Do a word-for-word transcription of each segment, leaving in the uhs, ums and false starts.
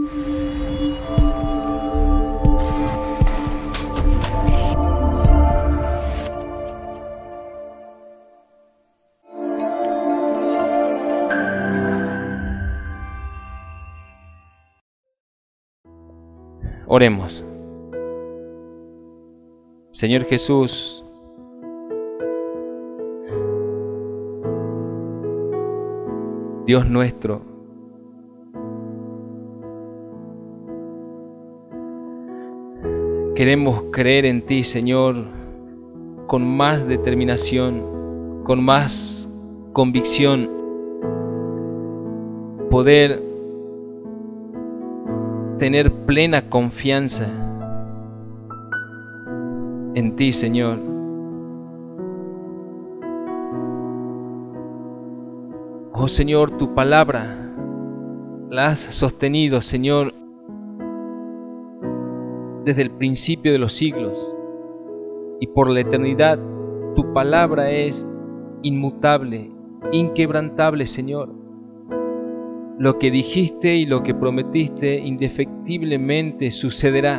Oremos. Señor Jesús, Dios nuestro, queremos creer en ti, Señor, con más determinación, con más convicción, poder tener plena confianza en ti, Señor. Oh Señor, tu palabra la has sostenido, Señor, desde el principio de los siglos y por la eternidad. Tu palabra es inmutable, inquebrantable, Señor. Lo que dijiste y lo que prometiste indefectiblemente sucederá.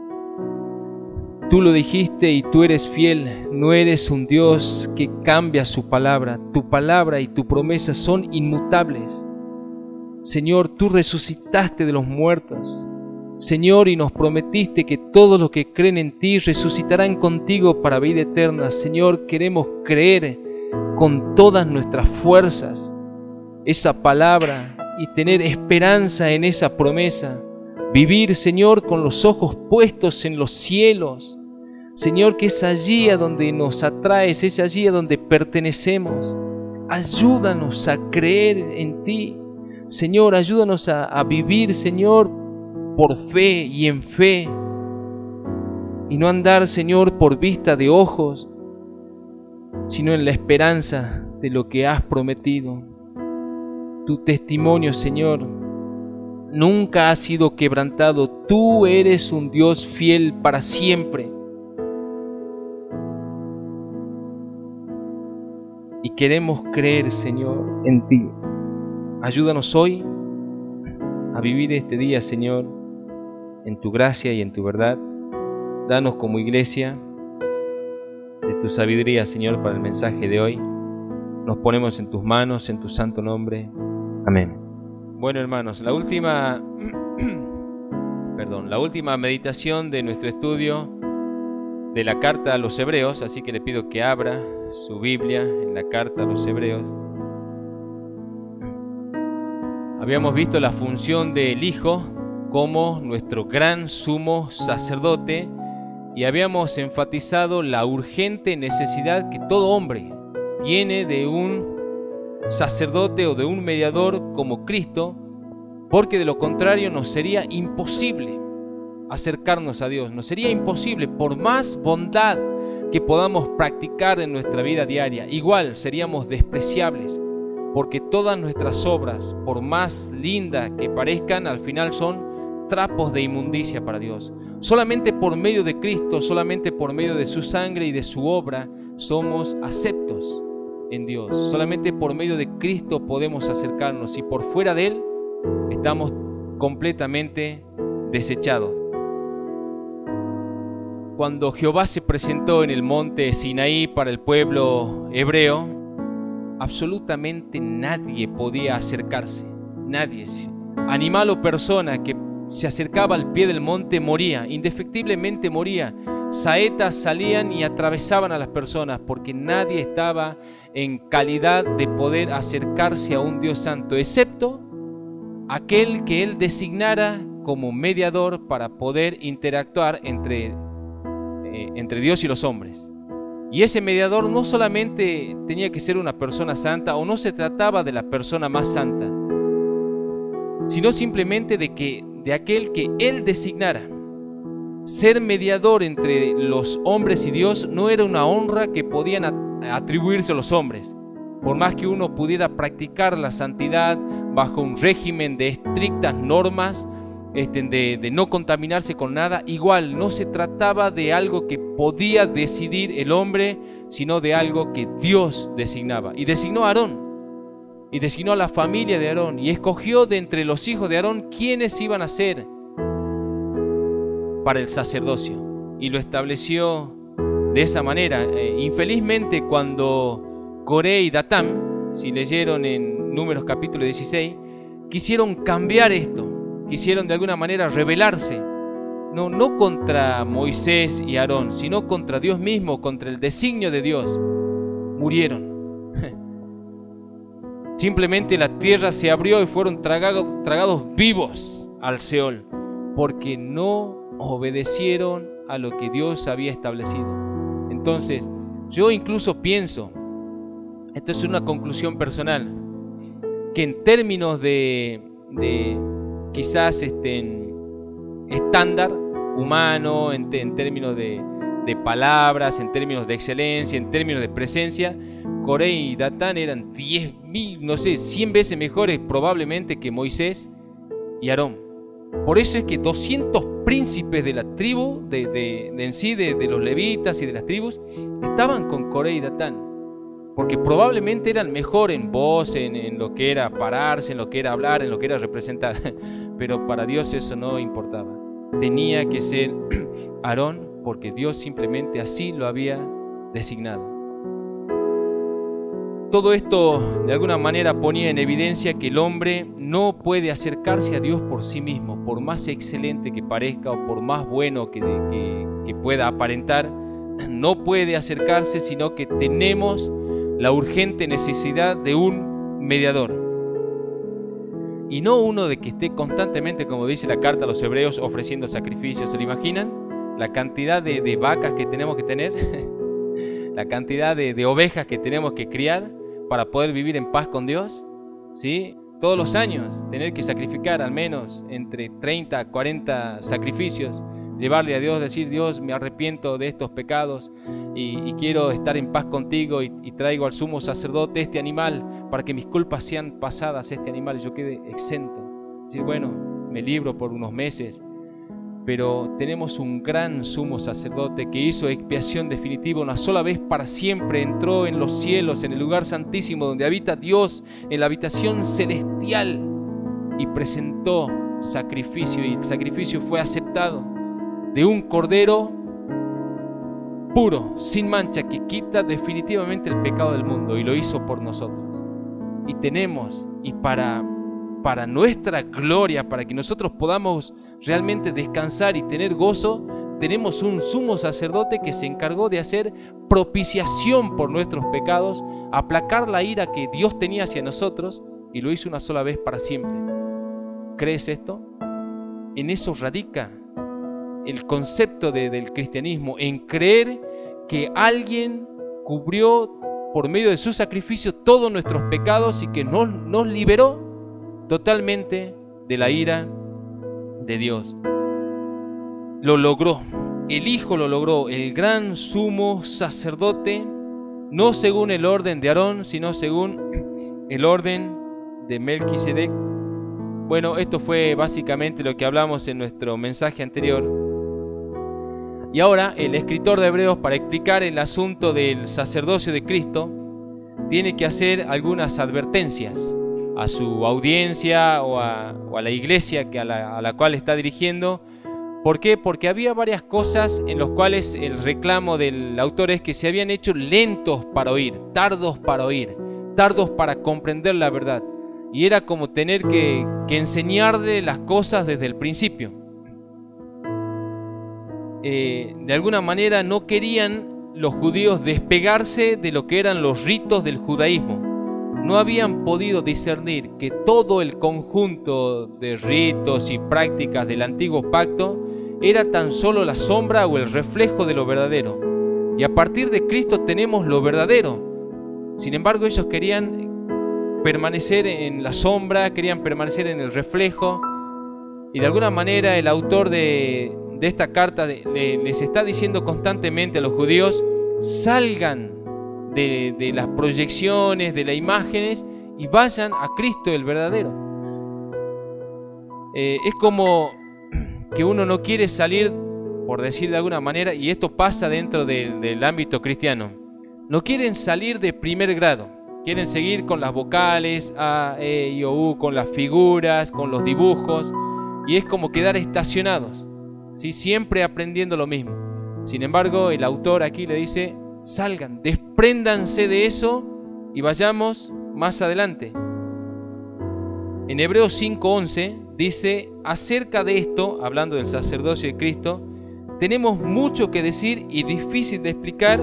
Tú lo dijiste y tú eres fiel, no eres un Dios que cambia su palabra. Tu palabra y tu promesa son inmutables. Señor, tú resucitaste de los muertos, Señor, y nos prometiste que todos los que creen en ti resucitarán contigo para vida eterna. Señor, queremos creer con todas nuestras fuerzas esa palabra y tener esperanza en esa promesa. Vivir, Señor, con los ojos puestos en los cielos. Señor, que es allí a donde nos atraes, es allí a donde pertenecemos. Ayúdanos a creer en ti. Señor, ayúdanos a, a vivir, Señor, por fe y en fe. Y no andar, Señor, por vista de ojos, sino en la esperanza de lo que has prometido. Tu testimonio, Señor, nunca ha sido quebrantado. Tú eres un Dios fiel para siempre. Y queremos creer, Señor, en ti. Ayúdanos hoy a vivir este día, Señor, en tu gracia y en tu verdad. Danos como iglesia de tu sabiduría, Señor, para el mensaje de hoy. Nos ponemos en tus manos, en tu santo nombre. Amén. Bueno, hermanos, la última, perdón, la última meditación de nuestro estudio de la carta a los Hebreos, así que le pido que abra su Biblia en la carta a los Hebreos. Habíamos visto la función del Hijo como nuestro gran sumo sacerdote y habíamos enfatizado la urgente necesidad que todo hombre tiene de un sacerdote o de un mediador como Cristo, porque de lo contrario nos sería imposible acercarnos a Dios, nos sería imposible, por más bondad que podamos practicar en nuestra vida diaria, igual seríamos despreciables, porque todas nuestras obras, por más lindas que parezcan, al final son trapos de inmundicia para Dios. Solamente por medio de Cristo, solamente por medio de su sangre y de su obra, somos aceptos en Dios. Solamente por medio de Cristo podemos acercarnos, y por fuera de Él estamos completamente desechados. Cuando Jehová se presentó en el monte Sinaí para el pueblo hebreo, absolutamente nadie podía acercarse, nadie, animal o persona que se acercaba al pie del monte moría, indefectiblemente moría. Saetas salían y atravesaban a las personas, porque nadie estaba en calidad de poder acercarse a un Dios santo, excepto aquel que Él designara como mediador para poder interactuar entre, eh, entre Dios y los hombres. Y ese mediador no solamente tenía que ser una persona santa, o no se trataba de la persona más santa, sino simplemente de, que, de aquel que Él designara. Ser mediador entre los hombres y Dios no era una honra que podían atribuirse a los hombres. Por más que uno pudiera practicar la santidad bajo un régimen de estrictas normas, este, de, de no contaminarse con nada, igual no se trataba de algo que podía decidir el hombre, sino de algo que Dios designaba. Y designó a Aarón. y designó a la familia de Aarón y escogió de entre los hijos de Aarón quienes iban a ser para el sacerdocio y lo estableció de esa manera. Eh, infelizmente, cuando Coré y Datán, si leyeron en Números capítulo dieciséis, quisieron cambiar esto, quisieron de alguna manera rebelarse, no, no contra Moisés y Aarón, sino contra Dios mismo, contra el designio de Dios. Murieron. Simplemente la tierra se abrió y fueron tragados, tragados vivos al Seol, porque no obedecieron a lo que Dios había establecido. Entonces, yo incluso pienso, esto es una conclusión personal, que en términos de, de quizás este, en estándar humano, en, en términos de, de palabras, en términos de excelencia, en términos de presencia, Coré y Datán eran diez mil, no sé, cien veces mejores probablemente que Moisés y Aarón. Por eso es que doscientos príncipes de la tribu, de, de, de en sí, de, de los levitas y de las tribus, estaban con Coré y Datán, porque probablemente eran mejor en voz, en, en lo que era pararse, en lo que era hablar, en lo que era representar, pero para Dios eso no importaba. Tenía que ser Aarón, porque Dios simplemente así lo había designado. Todo esto de alguna manera ponía en evidencia que el hombre no puede acercarse a Dios por sí mismo, por más excelente que parezca o por más bueno que, que, que pueda aparentar, no puede acercarse, sino que tenemos la urgente necesidad de un mediador. Y no uno de que esté constantemente, como dice la carta a los hebreos, ofreciendo sacrificios. ¿Se lo imaginan? La cantidad de, de vacas que tenemos que tener, la cantidad de, de ovejas que tenemos que criar para poder vivir en paz con Dios, ¿sí? Todos los años tener que sacrificar al menos entre treinta a cuarenta sacrificios, llevarle a Dios, decir: Dios, me arrepiento de estos pecados y, y quiero estar en paz contigo, y, y traigo al sumo sacerdote este animal para que mis culpas sean pasadas a este animal y yo quede exento. Decir, bueno, me libro por unos meses, pero tenemos un gran sumo sacerdote que hizo expiación definitiva una sola vez para siempre, entró en los cielos, en el lugar santísimo donde habita Dios, en la habitación celestial, y presentó sacrificio, y el sacrificio fue aceptado, de un cordero puro, sin mancha, que quita definitivamente el pecado del mundo, y lo hizo por nosotros. Y tenemos, y para, para nuestra gloria, para que nosotros podamos realmente descansar y tener gozo, tenemos un sumo sacerdote que se encargó de hacer propiciación por nuestros pecados, aplacar la ira que Dios tenía hacia nosotros, y lo hizo una sola vez para siempre. ¿Crees esto? En eso radica el concepto de, del cristianismo, en creer que alguien cubrió por medio de su sacrificio todos nuestros pecados y que nos, nos liberó totalmente de la ira de Dios. Lo logró, el Hijo lo logró, el gran sumo sacerdote, no según el orden de Aarón, sino según el orden de Melquisedec. Bueno, esto fue básicamente lo que hablamos en nuestro mensaje anterior. Y ahora el escritor de Hebreos, para explicar el asunto del sacerdocio de Cristo, tiene que hacer algunas advertencias a su audiencia o a, o a la iglesia que a, la, a la cual está dirigiendo. ¿Por qué? Porque había varias cosas en las cuales el reclamo del autor es que se habían hecho lentos para oír, tardos para oír, tardos para comprender la verdad. Y era como tener que, que enseñarle las cosas desde el principio. Eh, de alguna manera no querían los judíos despegarse de lo que eran los ritos del judaísmo. No habían podido discernir que todo el conjunto de ritos y prácticas del antiguo pacto era tan solo la sombra o el reflejo de lo verdadero. Y a partir de Cristo tenemos lo verdadero. Sin embargo, ellos querían permanecer en la sombra, querían permanecer en el reflejo. Y de alguna manera el autor de, de esta carta de, de, les está diciendo constantemente a los judíos: salgan De, de las proyecciones, de las imágenes, y vayan a Cristo el verdadero. Eh, es como que uno no quiere salir, por decir de alguna manera, y esto pasa dentro de, del ámbito cristiano, no quieren salir de primer grado, Quieren seguir con las vocales, A, E, I, O, U, con las figuras, con los dibujos, y es como quedar estacionados, ¿sí? Siempre aprendiendo lo mismo. Sin embargo, el autor aquí le dice, salgan, despréndanse de eso y vayamos más adelante. En Hebreos cinco once dice, acerca de esto, hablando del sacerdocio de Cristo, tenemos mucho que decir y difícil de explicar,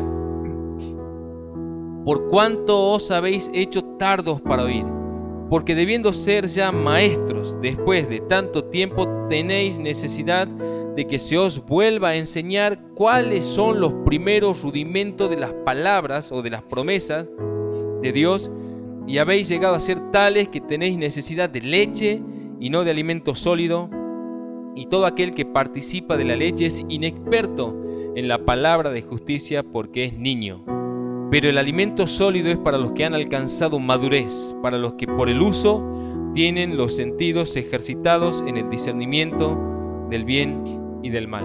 por cuanto os habéis hecho tardos para oír, porque debiendo ser ya maestros después de tanto tiempo, tenéis necesidad de que se os vuelva a enseñar cuáles son los primeros rudimentos de las palabras o de las promesas de Dios, y habéis llegado a ser tales que tenéis necesidad de leche y no de alimento sólido, y todo aquel que participa de la leche es inexperto en la palabra de justicia porque es niño. Pero el alimento sólido es para los que han alcanzado madurez, para los que por el uso tienen los sentidos ejercitados en el discernimiento del bien y del mal.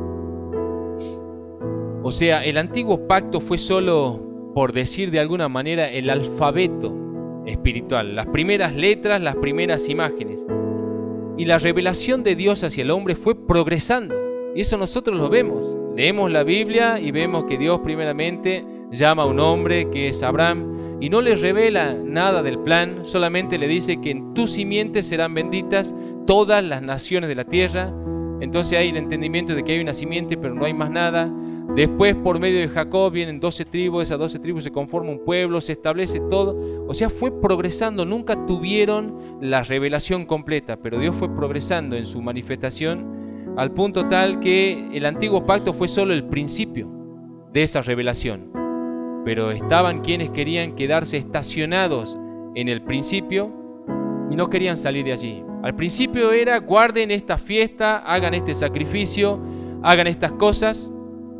O sea, el antiguo pacto fue solo, por decir de alguna manera, el alfabeto espiritual, las primeras letras, las primeras imágenes. Y la revelación de Dios hacia el hombre fue progresando, y eso nosotros lo vemos. Leemos la Biblia y vemos que Dios primeramente llama a un hombre que es Abraham y no le revela nada del plan, solamente le dice que en tu simiente serán benditas todas las naciones de la tierra. Entonces hay el entendimiento de que hay una simiente pero no hay más nada. Después por medio de Jacob vienen doce tribus, esas doce tribus se conforma un pueblo, se establece todo. O sea, fue progresando, nunca tuvieron la revelación completa, pero Dios fue progresando en su manifestación al punto tal que el antiguo pacto fue solo el principio de esa revelación. Pero estaban quienes querían quedarse estacionados en el principio y no querían salir de allí. Al principio era, guarden esta fiesta, hagan este sacrificio, hagan estas cosas.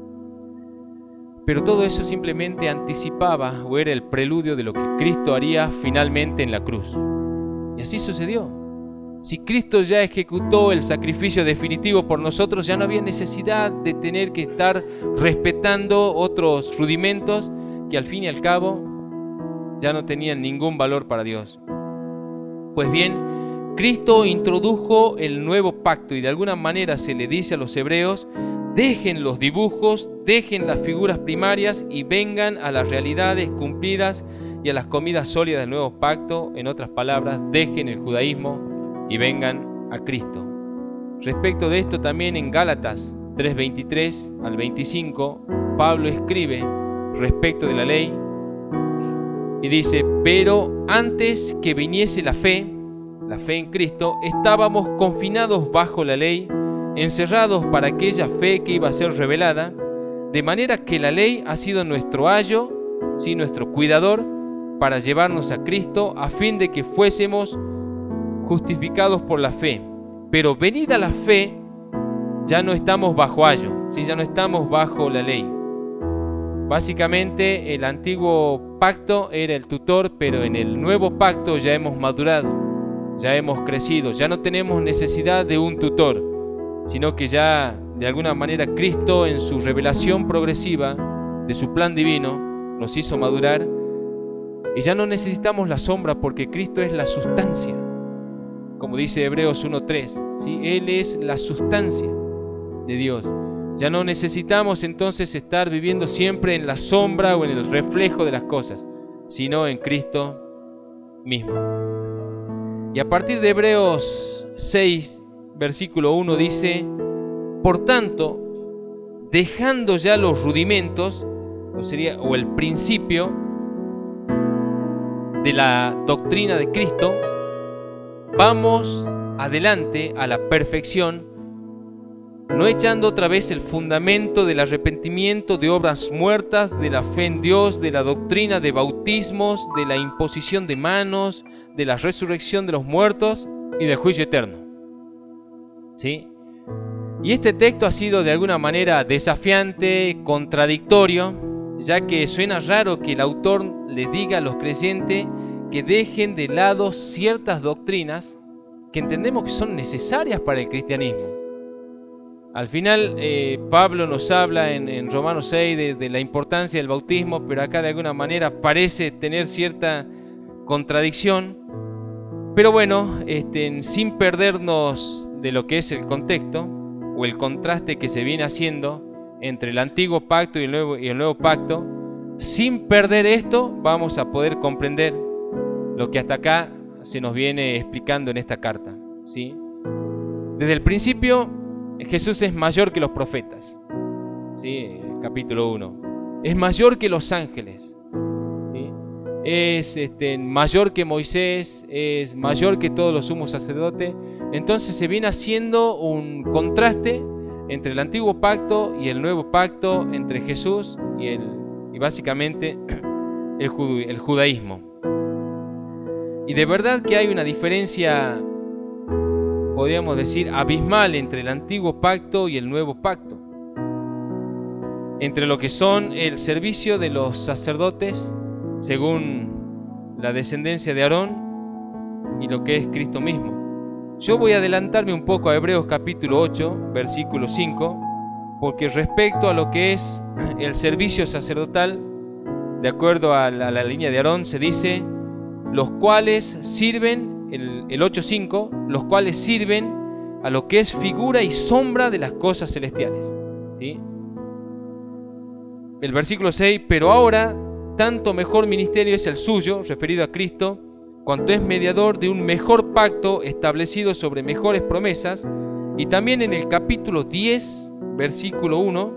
Pero todo eso simplemente anticipaba o era el preludio de lo que Cristo haría finalmente en la cruz. Y así sucedió. Si Cristo ya ejecutó el sacrificio definitivo por nosotros, ya no había necesidad de tener que estar respetando otros rudimentos que al fin y al cabo ya no tenían ningún valor para Dios. Pues bien, Cristo introdujo el nuevo pacto y de alguna manera se le dice a los hebreos, dejen los dibujos, dejen las figuras primarias y vengan a las realidades cumplidas y a las comidas sólidas del nuevo pacto. En otras palabras, dejen el judaísmo y vengan a Cristo. Respecto de esto también en Gálatas tres veintitrés al veinticinco, Pablo escribe respecto de la ley y dice, pero antes que viniese la fe, la fe en Cristo, estábamos confinados bajo la ley, encerrados para aquella fe que iba a ser revelada, de manera que la ley ha sido nuestro ayo, ¿sí? nuestro cuidador, para llevarnos a Cristo, a fin de que fuésemos justificados por la fe. Pero venida la fe, ya no estamos bajo ayo, ¿sí? ya no estamos bajo la ley. Básicamente el antiguo pacto era el tutor, pero en el nuevo pacto ya hemos madurado, ya hemos crecido, ya no tenemos necesidad de un tutor, sino que ya de alguna manera Cristo en su revelación progresiva de su plan divino nos hizo madurar y ya no necesitamos la sombra porque Cristo es la sustancia, como dice Hebreos uno tres, ¿sí? Él es la sustancia de Dios. Ya no necesitamos entonces estar viviendo siempre en la sombra o en el reflejo de las cosas, sino en Cristo mismo. Y a partir de Hebreos seis, versículo uno dice, por tanto, dejando ya los rudimentos, o, sería, o el principio de la doctrina de Cristo, vamos adelante a la perfección, no echando otra vez el fundamento del arrepentimiento de obras muertas, de la fe en Dios, de la doctrina de bautismos, de la imposición de manos, de la resurrección de los muertos y del juicio eterno. ¿Sí? Y este texto ha sido de alguna manera desafiante, contradictorio, ya que suena raro que el autor les diga a los creyentes que dejen de lado ciertas doctrinas que entendemos que son necesarias para el cristianismo. Al final eh, Pablo nos habla en, en Romanos seis de, de la importancia del bautismo, pero acá de alguna manera parece tener cierta contradicción. Pero bueno, este, sin perdernos de lo que es el contexto o el contraste que se viene haciendo entre el antiguo pacto y el nuevo, y el nuevo pacto, sin perder esto vamos a poder comprender lo que hasta acá se nos viene explicando en esta carta, ¿sí? Desde el principio Jesús es mayor que los profetas, ¿sí? El capítulo uno. Es mayor que los ángeles, ¿sí? Es este, mayor que Moisés, es mayor que todos los sumos sacerdotes. Entonces se viene haciendo un contraste entre el antiguo pacto y el nuevo pacto, entre Jesús y, el, y básicamente el, jud, el judaísmo. Y de verdad que hay una diferencia, podríamos decir, abismal entre el antiguo pacto y el nuevo pacto. Entre lo que son el servicio de los sacerdotes, según la descendencia de Aarón, y lo que es Cristo mismo. Yo voy a adelantarme un poco a Hebreos capítulo ocho, versículo cinco, porque respecto a lo que es el servicio sacerdotal, de acuerdo a la, a la línea de Aarón, se dice, los cuales sirven, el, el ocho cinco, los cuales sirven a lo que es figura y sombra de las cosas celestiales, ¿sí? El versículo seis, pero ahora tanto mejor ministerio es el suyo, referido a Cristo, cuanto es mediador de un mejor pacto establecido sobre mejores promesas. Y también en el capítulo diez, versículo uno,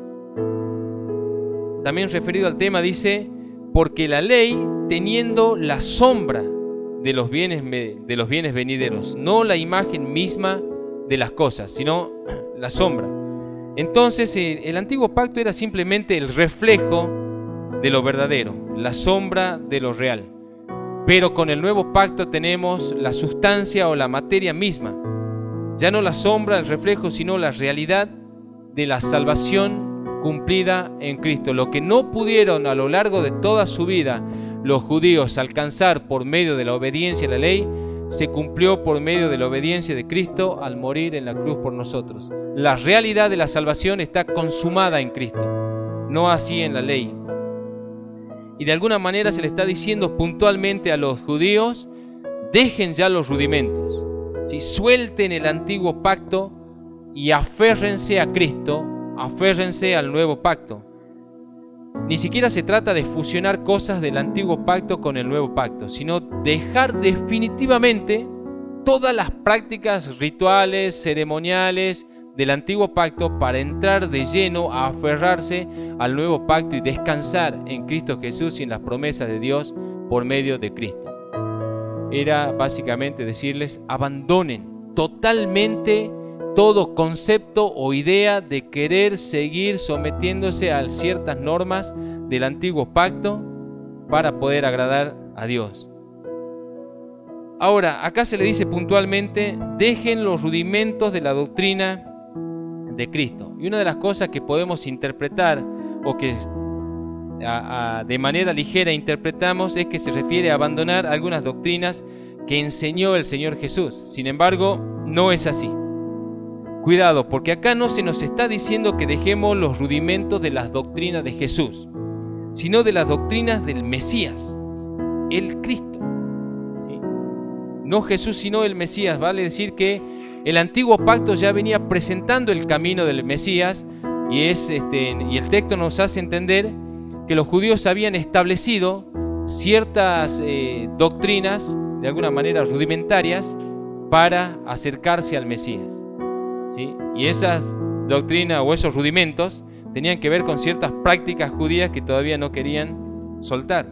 también referido al tema, dice, porque la ley, teniendo la sombra de los bienes, de los bienes venideros, no la imagen misma de las cosas, sino la sombra. Entonces el antiguo pacto era simplemente el reflejo de lo verdadero, la sombra de lo real. Pero con el nuevo pacto tenemos la sustancia o la materia misma. Ya no la sombra, el reflejo, sino la realidad de la salvación cumplida en Cristo. Lo que no pudieron a lo largo de toda su vida los judíos alcanzar por medio de la obediencia a la ley, se cumplió por medio de la obediencia de Cristo al morir en la cruz por nosotros. La realidad de la salvación está consumada en Cristo, no así en la ley. Y de alguna manera se le está diciendo puntualmente a los judíos, dejen ya los rudimentos, ¿sí? Suelten el antiguo pacto y aférrense a Cristo, aférrense al nuevo pacto. Ni siquiera se trata de fusionar cosas del antiguo pacto con el nuevo pacto, sino dejar definitivamente todas las prácticas rituales, ceremoniales del antiguo pacto para entrar de lleno a aferrarse al nuevo pacto y descansar en Cristo Jesús y en las promesas de Dios por medio de Cristo. Era básicamente decirles, abandonen totalmente todo concepto o idea de querer seguir sometiéndose a ciertas normas del antiguo pacto para poder agradar a Dios. Ahora, acá se le dice puntualmente, dejen los rudimentos de la doctrina de Cristo. Y una de las cosas que podemos interpretar o que a, a, de manera ligera interpretamos es que se refiere a abandonar algunas doctrinas que enseñó el Señor Jesús. Sin embargo, no es así. Cuidado, porque acá no se nos está diciendo que dejemos los rudimentos de las doctrinas de Jesús, sino de las doctrinas del Mesías, el Cristo, ¿sí? No Jesús, sino el Mesías. Vale decir que el antiguo pacto ya venía presentando el camino del Mesías, y, es, este, y el texto nos hace entender que los judíos habían establecido ciertas eh, doctrinas, de alguna manera rudimentarias, para acercarse al Mesías, ¿sí? Y esas doctrinas o esos rudimentos tenían que ver con ciertas prácticas judías que todavía no querían soltar.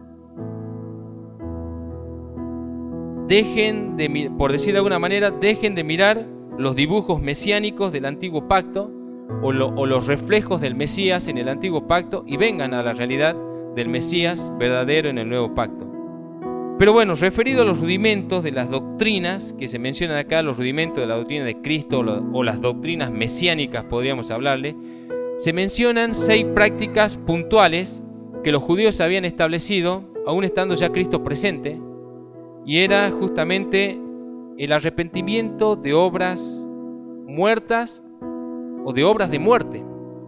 Dejen de, por decir de alguna manera, dejen de mirar los dibujos mesiánicos del antiguo pacto o, lo, o los reflejos del Mesías en el antiguo pacto y vengan a la realidad del Mesías verdadero en el nuevo pacto. Pero bueno, referido a los rudimentos de las doctrinas que se mencionan acá, los rudimentos de la doctrina de Cristo o, lo, o las doctrinas mesiánicas, podríamos hablarle, se mencionan seis prácticas puntuales que los judíos habían establecido, aún estando ya Cristo presente, y era justamente el arrepentimiento de obras muertas o de obras de muerte.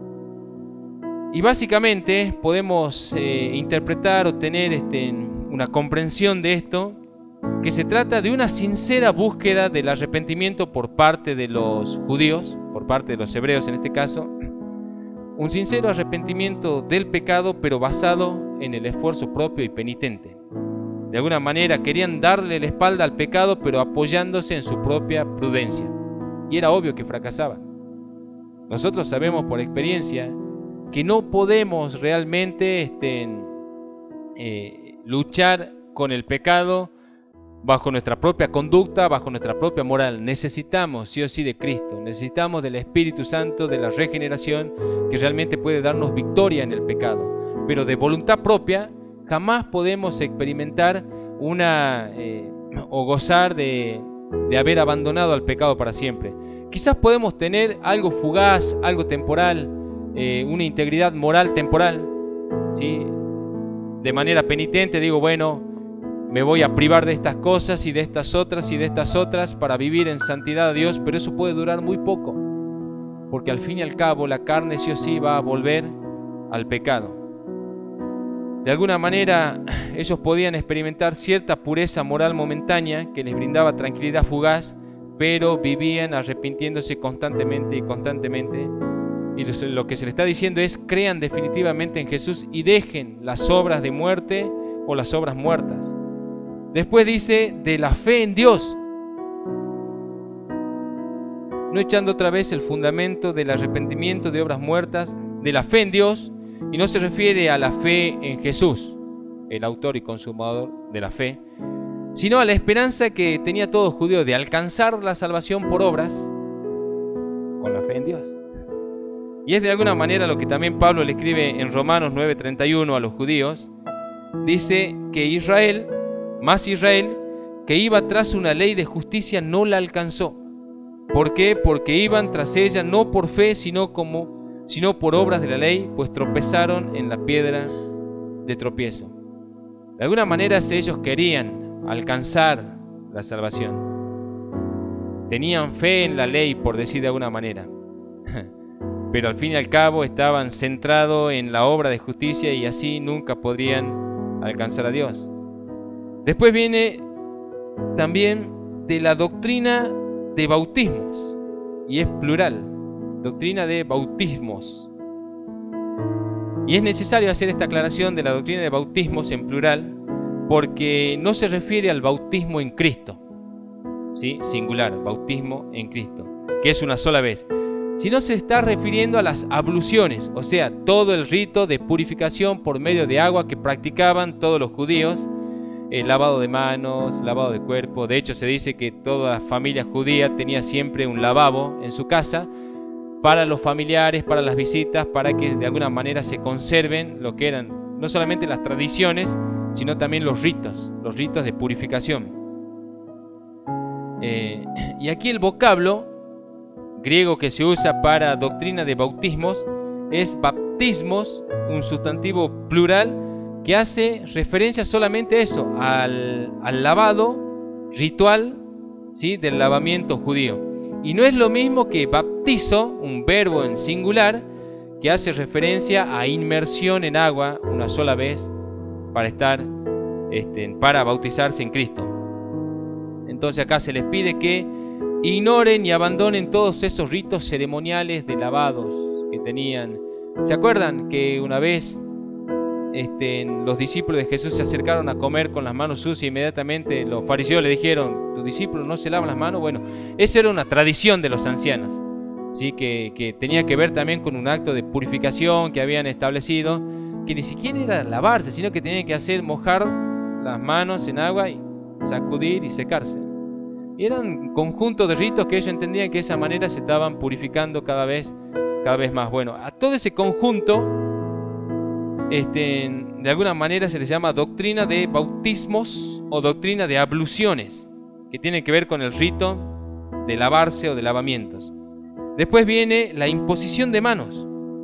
Y básicamente podemos eh, interpretar o tener este, una comprensión de esto, que se trata de una sincera búsqueda del arrepentimiento por parte de los judíos, por parte de los hebreos en este caso, un sincero arrepentimiento del pecado, pero basado en el esfuerzo propio y penitente. De alguna manera querían darle la espalda al pecado, pero apoyándose en su propia prudencia. Y era obvio que fracasaban. Nosotros sabemos por experiencia que no podemos realmente este, eh, luchar con el pecado bajo nuestra propia conducta, bajo nuestra propia moral. Necesitamos sí o sí de Cristo, necesitamos del Espíritu Santo, de la regeneración, que realmente puede darnos victoria en el pecado. Pero de voluntad propia jamás podemos experimentar una eh, o gozar de, de haber abandonado al pecado para siempre. Quizás podemos tener algo fugaz, algo temporal, eh, una integridad moral temporal, ¿sí? De manera penitente digo, bueno, me voy a privar de estas cosas y de estas otras y de estas otras para vivir en santidad a Dios, pero eso puede durar muy poco, porque al fin y al cabo la carne sí o sí va a volver al pecado. De alguna manera ellos podían experimentar cierta pureza moral momentánea que les brindaba tranquilidad fugaz, pero vivían arrepintiéndose constantemente y constantemente. Y lo que se les está diciendo es: crean definitivamente en Jesús y dejen las obras de muerte o las obras muertas. Después dice de la fe en Dios, no echando otra vez el fundamento del arrepentimiento de obras muertas, de la fe en Dios, y no se refiere a la fe en Jesús, el autor y consumador de la fe, sino a la esperanza que tenía todo judío de alcanzar la salvación por obras con la fe en Dios. Y es de alguna manera lo que también Pablo le escribe en Romanos nueve treinta y uno a los judíos. Dice que Israel, más Israel, que iba tras una ley de justicia, no la alcanzó. ¿Por qué? Porque iban tras ella no por fe, sino, como, sino por obras de la ley, pues tropezaron en la piedra de tropiezo. De alguna manera ellos querían alcanzar la salvación. Tenían fe en la ley, por decir de alguna manera. Pero al fin y al cabo estaban centrados en la obra de justicia y así nunca podrían alcanzar a Dios. Después viene también de la doctrina de bautismos, y es plural, doctrina de bautismos. Y es necesario hacer esta aclaración de la doctrina de bautismos en plural, porque no se refiere al bautismo en Cristo, ¿sí? Singular, bautismo en Cristo, que es una sola vez, sino se está refiriendo a las abluciones, o sea, todo el rito de purificación por medio de agua que practicaban todos los judíos, el lavado de manos, lavado de cuerpo. De hecho, se dice que toda familia judía tenía siempre un lavabo en su casa para los familiares, para las visitas, para que de alguna manera se conserven lo que eran no solamente las tradiciones, sino también los ritos, los ritos de purificación. Eh, y aquí el vocablo griego que se usa para doctrina de bautismos es baptismos, un sustantivo plural que hace referencia solamente a eso, al, al lavado ritual, ¿sí? Del lavamiento judío. Y no es lo mismo que baptizo, un verbo en singular, que hace referencia a inmersión en agua una sola vez para estar, este, para bautizarse en Cristo. Entonces acá se les pide que ignoren y abandonen todos esos ritos ceremoniales de lavados que tenían. ¿Se acuerdan que una vez este, los discípulos de Jesús se acercaron a comer con las manos sucias y inmediatamente los fariseos le dijeron: ¿tus discípulos no se lavan las manos? Bueno, eso era una tradición de los ancianos, ¿sí? que, que tenía que ver también con un acto de purificación que habían establecido, que ni siquiera era lavarse, sino que tenían que hacer mojar las manos en agua y sacudir y secarse. Y eran un conjunto de ritos que ellos entendían que de esa manera se estaban purificando cada vez, cada vez más. Bueno, a todo ese conjunto, este, de alguna manera se les llama doctrina de bautismos o doctrina de abluciones, que tiene que ver con el rito de lavarse o de lavamientos. Después viene la imposición de manos.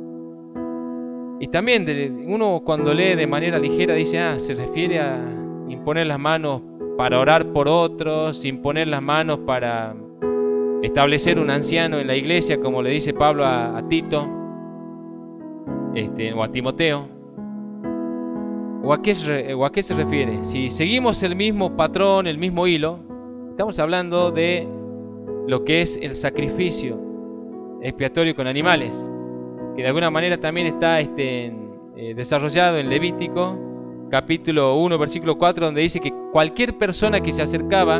Y también de, uno cuando lee de manera ligera dice, ah, se refiere a imponer las manos para orar por otros, imponer las manos para establecer un anciano en la iglesia, como le dice Pablo a, a Tito este, o a Timoteo. ¿O a, qué, ¿O a qué se refiere? Si seguimos el mismo patrón, el mismo hilo, estamos hablando de lo que es el sacrificio expiatorio con animales, que de alguna manera también está este, eh, desarrollado en Levítico, capítulo uno, versículo cuatro, donde dice que cualquier persona que se acercaba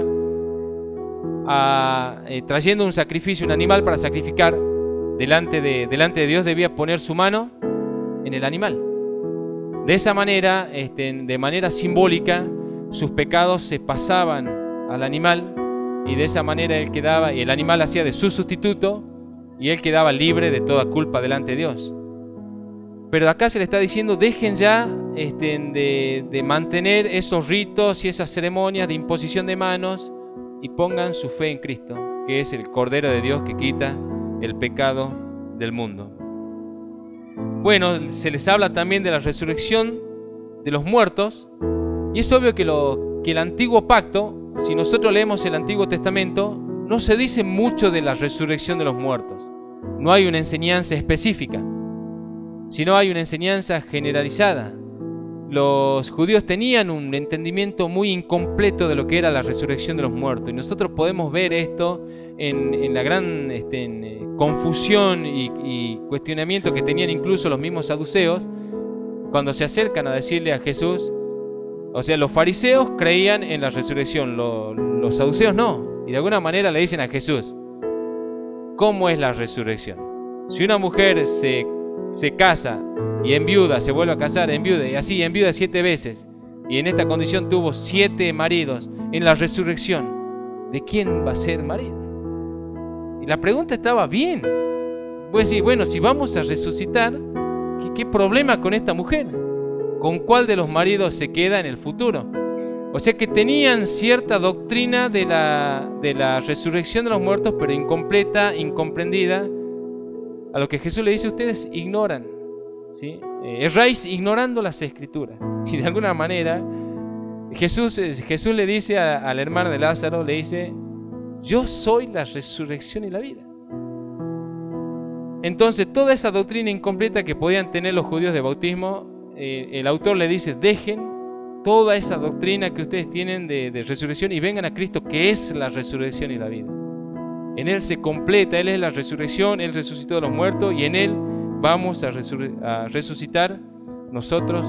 a, eh, trayendo un sacrificio, un animal para sacrificar delante de, delante de Dios, debía poner su mano en el animal. De esa manera, este, de manera simbólica, sus pecados se pasaban al animal, y de esa manera él quedaba, y el animal hacía de su sustituto, y él quedaba libre de toda culpa delante de Dios. Pero acá se le está diciendo, dejen ya este, de, de mantener esos ritos y esas ceremonias de imposición de manos, y pongan su fe en Cristo, que es el Cordero de Dios que quita el pecado del mundo. Bueno, se les habla también de la resurrección de los muertos, y es obvio que, lo, que el antiguo pacto, si nosotros leemos el Antiguo Testamento, no se dice mucho de la resurrección de los muertos. No hay una enseñanza específica, sino hay una enseñanza generalizada. Los judíos tenían un entendimiento muy incompleto de lo que era la resurrección de los muertos, y nosotros podemos ver esto en, en la gran este, en, eh, confusión y, y cuestionamiento que tenían incluso los mismos saduceos cuando se acercan a decirle a Jesús. O sea, los fariseos creían en la resurrección, lo, los saduceos no, y de alguna manera le dicen a Jesús, ¿cómo es la resurrección? Si una mujer se, se casa y enviuda, se vuelve a casar, enviuda, y así enviuda siete veces, y en esta condición tuvo siete maridos, en la resurrección, ¿de quién va a ser marido? Y la pregunta estaba bien. Pues sí, bueno, si vamos a resucitar, ¿qué, qué problema con esta mujer? ¿Con cuál de los maridos se queda en el futuro? O sea que tenían cierta doctrina de la, de la resurrección de los muertos, pero incompleta, incomprendida, a lo que Jesús le dice, ustedes ignoran, ¿sí? Eh, erráis ignorando las Escrituras. Y de alguna manera, Jesús, Jesús le dice a, a la hermana de Lázaro, le dice, yo soy la resurrección y la vida. Entonces, toda esa doctrina incompleta que podían tener los judíos de bautismo, eh, el autor le dice, dejen toda esa doctrina que ustedes tienen de, de resurrección y vengan a Cristo, que es la resurrección y la vida. En Él se completa, Él es la resurrección, Él resucitó de los muertos, y en Él vamos a, resur- a resucitar nosotros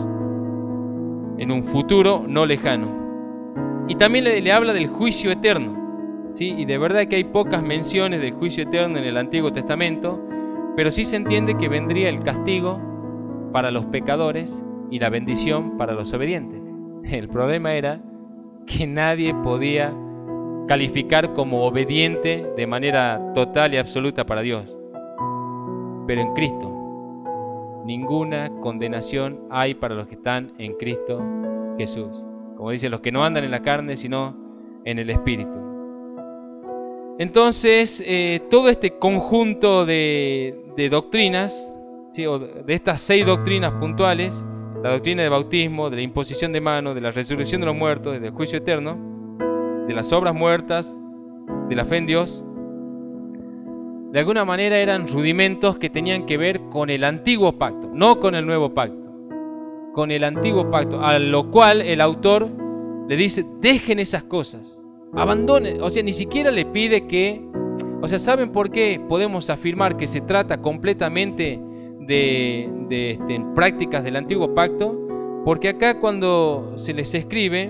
en un futuro no lejano. Y también le, le habla del juicio eterno, ¿sí? Y de verdad que hay pocas menciones del juicio eterno en el Antiguo Testamento, pero sí se entiende que vendría el castigo para los pecadores y la bendición para los obedientes. El problema era que nadie podía calificar como obediente de manera total y absoluta para Dios. Pero en Cristo, ninguna condenación hay para los que están en Cristo Jesús. Como dice, los que no andan en la carne, sino en el Espíritu. Entonces, eh, todo este conjunto de, de doctrinas, ¿sí? O de estas seis doctrinas puntuales, la doctrina del bautismo, de la imposición de manos, de la resurrección de los muertos, del juicio eterno, de las obras muertas, de la fe en Dios, de alguna manera eran rudimentos que tenían que ver con el antiguo pacto, no con el nuevo pacto, con el antiguo pacto, a lo cual el autor le dice, dejen esas cosas, abandonen, o sea, ni siquiera le pide que, o sea, ¿saben por qué podemos afirmar que se trata completamente de, de, de prácticas del antiguo pacto? Porque acá cuando se les escribe,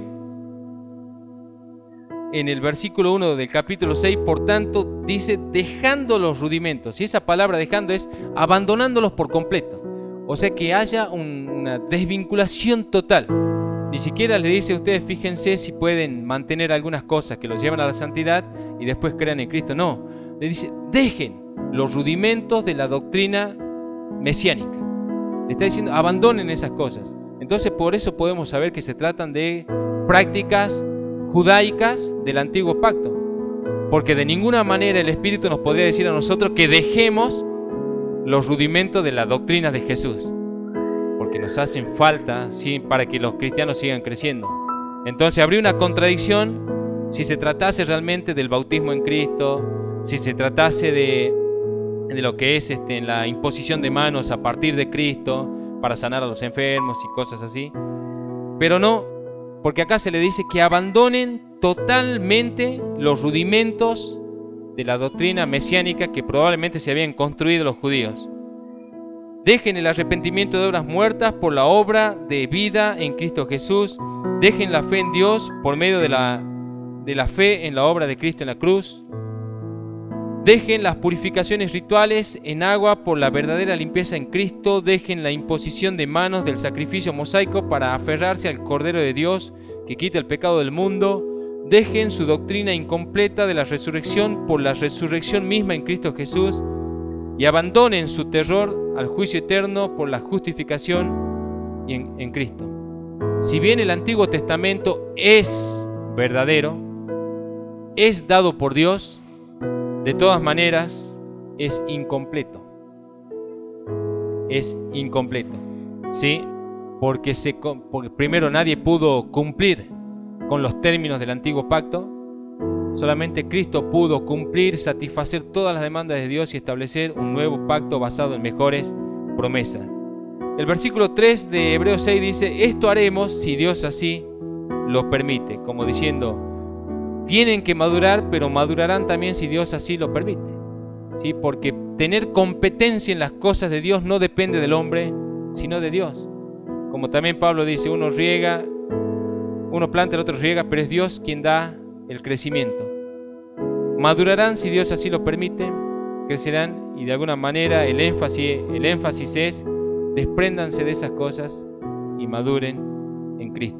en el versículo uno del capítulo seis, por tanto, dice, dejando los rudimentos, y esa palabra dejando es abandonándolos por completo, o sea que haya un, una desvinculación total. Ni siquiera le dice a ustedes, fíjense si pueden mantener algunas cosas que los llevan a la santidad y después crean en Cristo. No, le dice, dejen los rudimentos de la doctrina mesiánica. Le está diciendo, abandonen esas cosas. Entonces por eso podemos saber que se tratan de prácticas judaicas del antiguo pacto, porque de ninguna manera el Espíritu nos podría decir a nosotros que dejemos los rudimentos de la doctrina de Jesús, porque nos hacen falta, ¿sí?, para que los cristianos sigan creciendo. Entonces habría una contradicción si se tratase realmente del bautismo en Cristo, si se tratase de, de lo que es este, la imposición de manos a partir de Cristo para sanar a los enfermos y cosas así. Pero no, porque acá se le dice que abandonen totalmente los rudimentos de la doctrina mesiánica que probablemente se habían construido los judíos. Dejen el arrepentimiento de obras muertas por la obra de vida en Cristo Jesús. Dejen la fe en Dios por medio de la, de la fe en la obra de Cristo en la cruz. Dejen las purificaciones rituales en agua por la verdadera limpieza en Cristo. Dejen la imposición de manos del sacrificio mosaico para aferrarse al Cordero de Dios que quita el pecado del mundo. Dejen su doctrina incompleta de la resurrección por la resurrección misma en Cristo Jesús. Y abandonen su terror al juicio eterno por la justificación en, en Cristo. Si bien el Antiguo Testamento es verdadero, es dado por Dios, de todas maneras es incompleto. Es incompleto, ¿sí? Porque, se, porque primero nadie pudo cumplir con los términos del Antiguo Pacto. Solamente Cristo pudo cumplir, satisfacer todas las demandas de Dios y establecer un nuevo pacto basado en mejores promesas. El versículo tres de Hebreos seis dice: esto haremos si Dios así lo permite, como diciendo, tienen que madurar, pero madurarán también si Dios así lo permite, ¿sí? Porque tener competencia en las cosas de Dios no depende del hombre, sino de Dios. Como también Pablo dice, uno riega, uno planta, el otro riega, pero es Dios quien da el crecimiento. Madurarán si Dios así lo permite, crecerán, y de alguna manera el énfasis, el énfasis es: despréndanse de esas cosas y maduren en Cristo.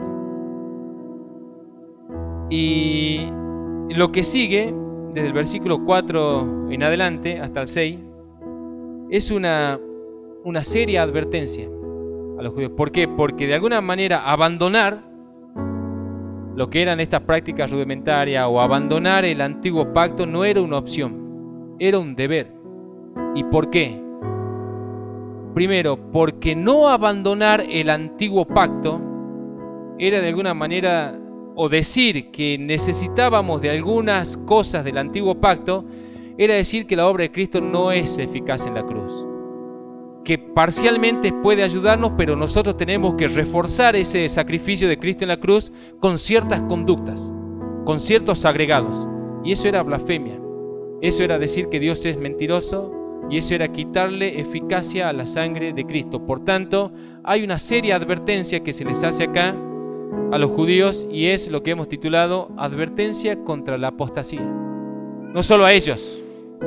Y lo que sigue, desde el versículo cuatro en adelante hasta el seis, es una, una seria advertencia a los judíos. ¿Por qué? Porque de alguna manera abandonar lo que eran estas prácticas rudimentarias o abandonar el antiguo pacto no era una opción, era un deber. ¿Y por qué? Primero, porque no abandonar el antiguo pacto era de alguna manera, o decir que necesitábamos de algunas cosas del antiguo pacto, era decir que la obra de Cristo no es eficaz en la cruz. Que parcialmente puede ayudarnos, pero nosotros tenemos que reforzar ese sacrificio de Cristo en la cruz con ciertas conductas, con ciertos agregados. Y eso era blasfemia. Eso era decir que Dios es mentiroso, y eso era quitarle eficacia a la sangre de Cristo. Por tanto, hay una seria advertencia que se les hace acá a los judíos, y es lo que hemos titulado advertencia contra la apostasía. No solo a ellos,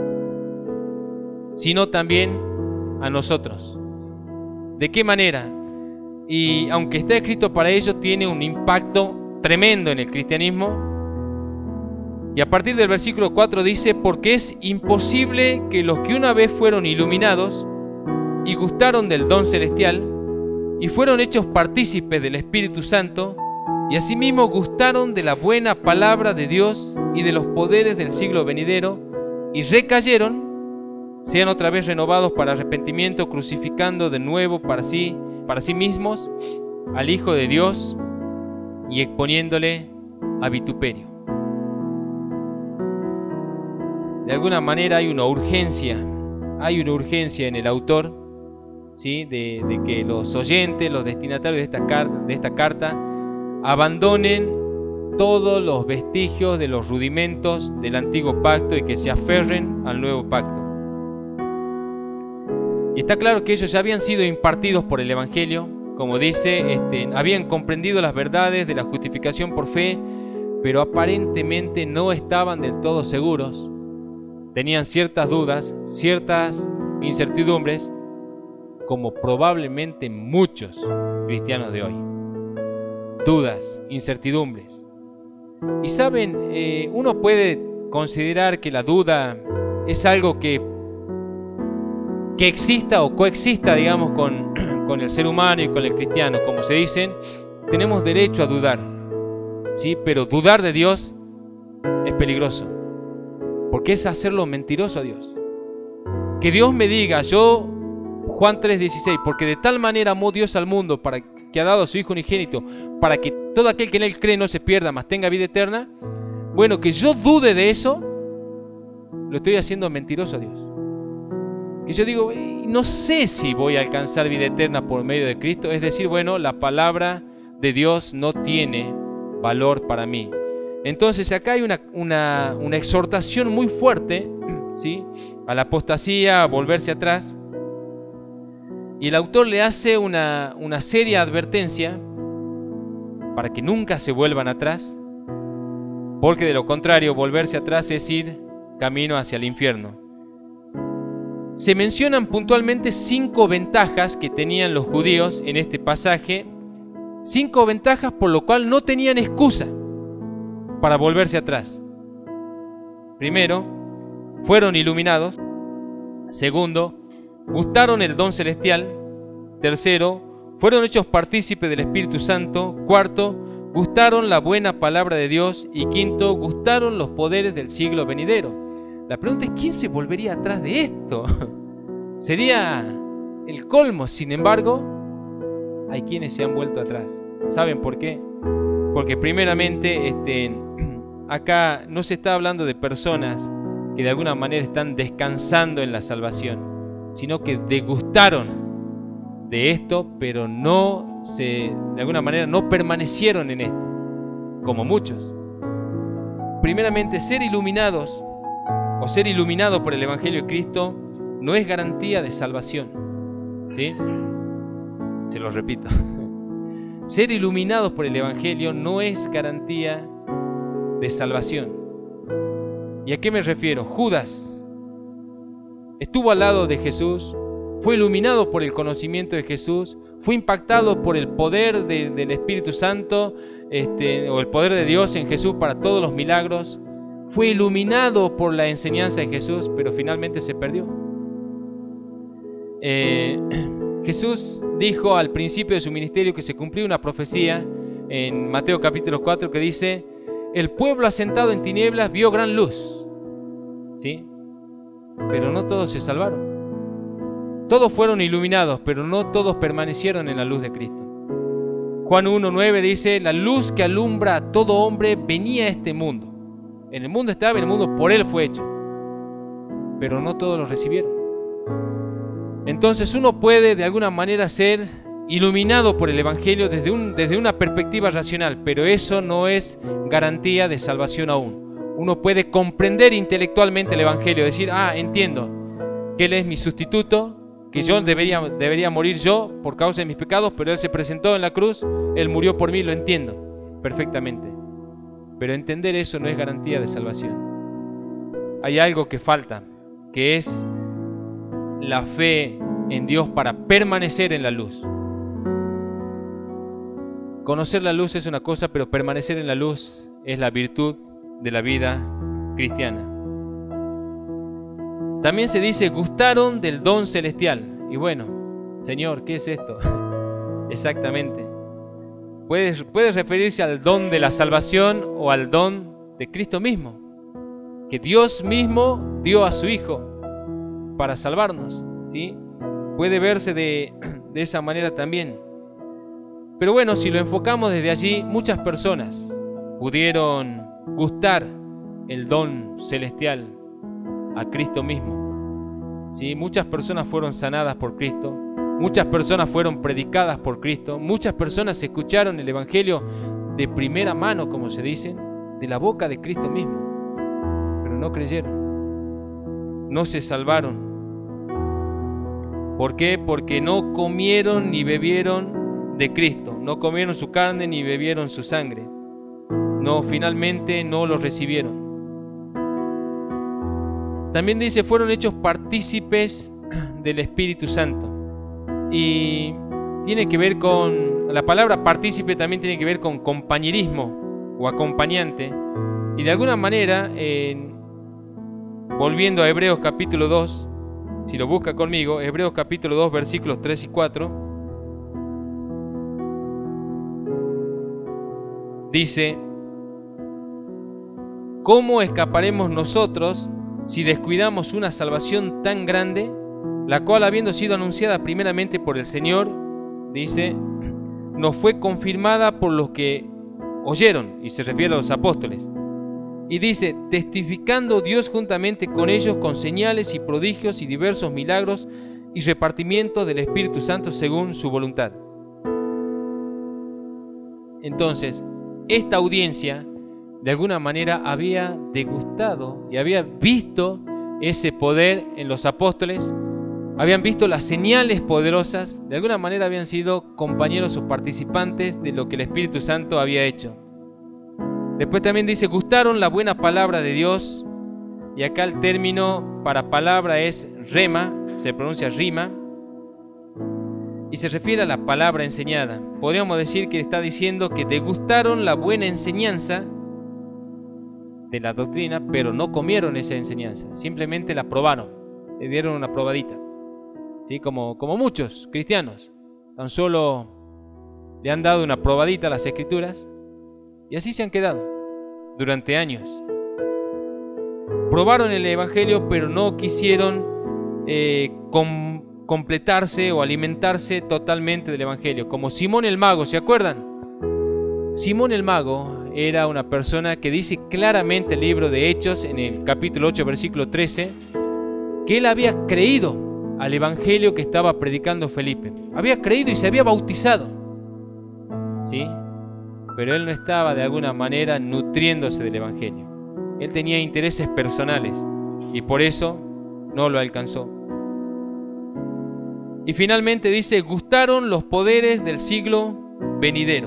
sino también a nosotros. ¿De qué manera? Y aunque está escrito para ellos, tiene un impacto tremendo en el cristianismo. Y a partir del versículo cuatro dice: porque es imposible que los que una vez fueron iluminados y gustaron del don celestial y fueron hechos partícipes del Espíritu Santo y asimismo gustaron de la buena palabra de Dios y de los poderes del siglo venidero y recayeron, sean otra vez renovados para arrepentimiento, crucificando de nuevo para sí, para sí mismos al Hijo de Dios y exponiéndole a vituperio. De alguna manera hay una urgencia, hay una urgencia en el autor, ¿sí? de, de que los oyentes, los destinatarios de esta carta, de esta carta abandonen todos los vestigios de los rudimentos del antiguo pacto y que se aferren al nuevo pacto. Y está claro que ellos ya habían sido impartidos por el Evangelio, como dice, este, habían comprendido las verdades de la justificación por fe, pero aparentemente no estaban del todo seguros. Tenían ciertas dudas, ciertas incertidumbres, como probablemente muchos cristianos de hoy. Dudas, incertidumbres. Y saben, eh, uno puede considerar que la duda es algo que que exista o coexista, digamos, con, con el ser humano y con el cristiano. Como se dicen, tenemos derecho a dudar, ¿sí? Pero dudar de Dios es peligroso, porque es hacerlo mentiroso a Dios. Que Dios me diga, yo, Juan tres dieciséis, porque de tal manera amó Dios al mundo, para que ha dado a su Hijo unigénito, para que todo aquel que en Él cree no se pierda, mas tenga vida eterna. Bueno, que yo dude de eso, lo estoy haciendo mentiroso a Dios. Y yo digo, no sé si voy a alcanzar vida eterna por medio de Cristo. Es decir, bueno, la palabra de Dios no tiene valor para mí. Entonces acá hay una, una, una exhortación muy fuerte, ¿sí?, a la apostasía, a volverse atrás. Y el autor le hace una, una seria advertencia para que nunca se vuelvan atrás, porque de lo contrario, volverse atrás es ir camino hacia el infierno. Se mencionan puntualmente cinco ventajas que tenían los judíos en este pasaje, cinco ventajas por lo cual no tenían excusa para volverse atrás. Primero, fueron iluminados. Segundo, gustaron el don celestial. Tercero, fueron hechos partícipes del Espíritu Santo. Cuarto, gustaron la buena palabra de Dios. Y quinto, gustaron los poderes del siglo venidero. La pregunta es, ¿quién se volvería atrás de esto? Sería el colmo. Sin embargo, hay quienes se han vuelto atrás. ¿Saben por qué? Porque primeramente, este, acá no se está hablando de personas que de alguna manera están descansando en la salvación, sino que degustaron de esto, pero no se, de alguna manera no permanecieron en esto, como muchos. Primeramente, ser iluminados o ser iluminado por el Evangelio de Cristo no es garantía de salvación, ¿sí? Se lo repito. Ser iluminados por el Evangelio no es garantía de salvación. ¿Y a qué me refiero? Judas estuvo al lado de Jesús, fue iluminado por el conocimiento de Jesús, fue impactado por el poder de, del Espíritu Santo, este, o el poder de Dios en Jesús para todos los milagros, fue iluminado por la enseñanza de Jesús, pero finalmente se perdió. Eh, Jesús dijo al principio de su ministerio que se cumplió una profecía en Mateo capítulo cuatro que dice: el pueblo asentado en tinieblas vio gran luz, ¿sí? Pero no todos se salvaron. Todos fueron iluminados, pero no todos permanecieron en la luz de Cristo. Juan uno nueve dice: la luz que alumbra a todo hombre venía a este mundo. En el mundo estaba, en el mundo por él fue hecho, pero no todos lo recibieron. Entonces uno puede de alguna manera ser iluminado por el Evangelio desde, un, desde una perspectiva racional, pero eso no es garantía de salvación aún. Uno puede comprender intelectualmente el Evangelio, decir, ah, entiendo que Él es mi sustituto, que yo debería, debería morir yo por causa de mis pecados, pero Él se presentó en la cruz, Él murió por mí, lo entiendo perfectamente. Pero entender eso no es garantía de salvación. Hay algo que falta, que es la fe en Dios para permanecer en la luz. Conocer la luz es una cosa, pero permanecer en la luz es la virtud de la vida cristiana. También se dice, gustaron del don celestial. Y bueno, Señor, ¿qué es esto? Exactamente. Puede, puede referirse al don de la salvación o al don de Cristo mismo, que Dios mismo dio a su Hijo para salvarnos, ¿sí? Puede verse de, de esa manera también. Pero bueno, si lo enfocamos desde allí, muchas personas pudieron gustar el don celestial a Cristo mismo, ¿sí? Muchas personas fueron sanadas por Cristo, muchas personas fueron predicadas por Cristo, muchas personas escucharon el Evangelio de primera mano, como se dice, de la boca de Cristo mismo, pero no creyeron, no se salvaron. ¿Por qué? Porque no comieron ni bebieron de Cristo, no comieron su carne ni bebieron su sangre. No, finalmente no lo recibieron. También dice, fueron hechos partícipes del Espíritu Santo. Y tiene que ver con, la palabra partícipe también tiene que ver con compañerismo o acompañante. Y de alguna manera, eh, volviendo a Hebreos capítulo dos, si lo busca conmigo, Hebreos capítulo dos, versículos tres y cuatro, dice, ¿cómo escaparemos nosotros si descuidamos una salvación tan grande, la cual, habiendo sido anunciada primeramente por el Señor, dice, nos fue confirmada por los que oyeron, y se refiere a los apóstoles, Y dice, testificando Dios juntamente con ellos con señales y prodigios y diversos milagros y repartimientos del Espíritu Santo según su voluntad. Entonces, esta audiencia de alguna manera había degustado y había visto ese poder en los apóstoles, habían visto las señales poderosas, de alguna manera habían sido compañeros o participantes de lo que el Espíritu Santo había hecho. Después también dice, gustaron la buena palabra de Dios, y acá el término para palabra es rema, se pronuncia rima, y se refiere a la palabra enseñada. Podríamos decir que está diciendo que degustaron la buena enseñanza de la doctrina, pero no comieron esa enseñanza, simplemente la probaron, le dieron una probadita, ¿sí? Como, como muchos cristianos, tan solo le han dado una probadita a las Escrituras, y así se han quedado durante años. Probaron el Evangelio, pero no quisieron eh, com completarse o alimentarse totalmente del Evangelio. Como Simón el Mago, ¿se acuerdan? Simón el Mago era una persona que dice claramente el libro de Hechos, en el capítulo ocho, versículo trece, que él había creído al Evangelio que estaba predicando Felipe. Había creído y se había bautizado, ¿sí? Pero él no estaba de alguna manera nutriéndose del Evangelio. Él tenía intereses personales y por eso no lo alcanzó. Y finalmente dice, gustaron los poderes del siglo venidero.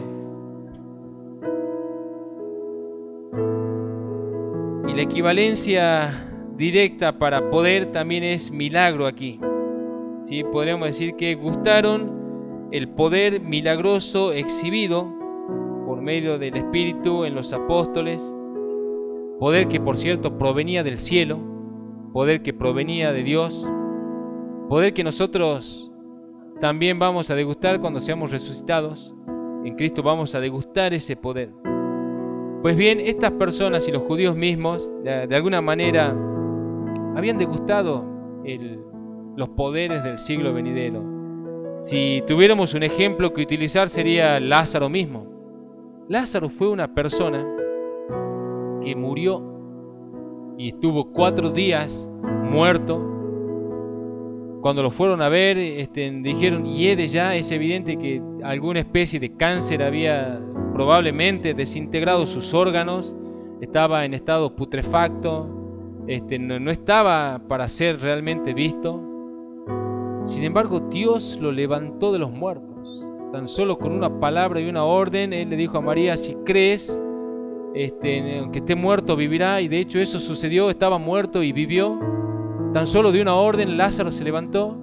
Y la equivalencia directa para poder también es milagro aquí, ¿sí? Podríamos decir que gustaron el poder milagroso exhibido por medio del Espíritu en los apóstoles, poder que por cierto provenía del cielo, poder que provenía de Dios, poder que nosotros también vamos a degustar cuando seamos resucitados. En Cristo vamos a degustar ese poder. Pues bien, estas personas y los judíos mismos, de, de alguna manera, habían degustado el, los poderes del siglo venidero. Si tuviéramos un ejemplo que utilizar sería Lázaro mismo. Lázaro fue una persona que murió y estuvo cuatro días muerto. Cuando lo fueron a ver, este, dijeron, hiede ya, es evidente que alguna especie de cáncer había probablemente desintegrado sus órganos, estaba en estado putrefacto, este, no, no estaba para ser realmente visto. Sin embargo, Dios lo levantó de los muertos. Tan solo con una palabra y una orden, Él le dijo a María, si crees, este, aunque esté muerto, vivirá. Y de hecho eso sucedió, estaba muerto y vivió. Tan solo de una orden, Lázaro se levantó.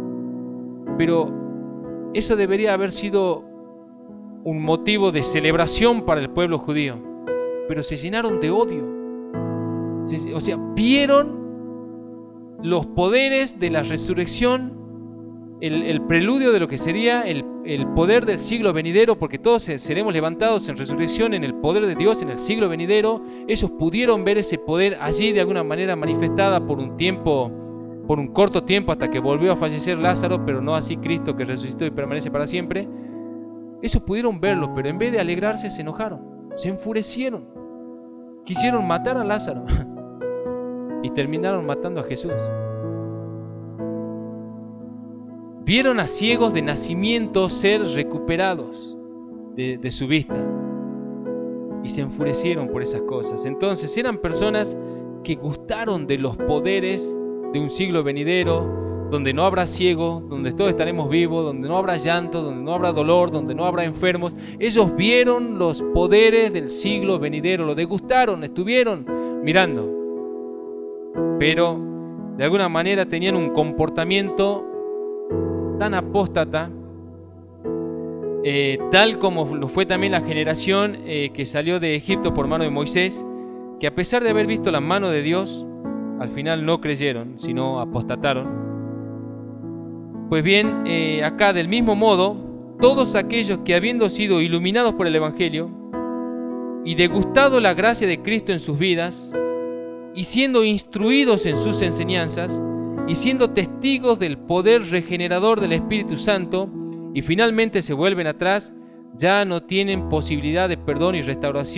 Pero eso debería haber sido un motivo de celebración para el pueblo judío. Pero se llenaron de odio. Se, o sea, vieron los poderes de la resurrección, el, el preludio de lo que sería el, el poder del siglo venidero, porque todos seremos levantados en resurrección en el poder de Dios en el siglo venidero. Ellos pudieron ver ese poder allí de alguna manera manifestada por un tiempo, por un corto tiempo, hasta que volvió a fallecer Lázaro, pero no así Cristo, que resucitó y permanece para siempre. Ellos pudieron verlo, pero en vez de alegrarse se enojaron, se enfurecieron, quisieron matar a Lázaro y terminaron matando a Jesús. Vieron a ciegos de nacimiento ser recuperados de, de su vista y se enfurecieron por esas cosas. Entonces eran personas que gustaron de los poderes de un siglo venidero, donde no habrá ciegos, donde todos estaremos vivos, donde no habrá llanto, donde no habrá dolor, donde no habrá enfermos. Ellos vieron los poderes del siglo venidero, lo degustaron, estuvieron mirando, pero de alguna manera tenían un comportamiento tan apóstata, eh, tal como lo fue también la generación eh, que salió de Egipto por mano de Moisés, que a pesar de haber visto la mano de Dios, al final no creyeron, sino apostataron. Pues bien, eh, acá del mismo modo, todos aquellos que habiendo sido iluminados por el Evangelio y degustado la gracia de Cristo en sus vidas, y siendo instruidos en sus enseñanzas, y siendo testigos del poder regenerador del Espíritu Santo, y finalmente se vuelven atrás, ya no tienen posibilidad de perdón y restauración,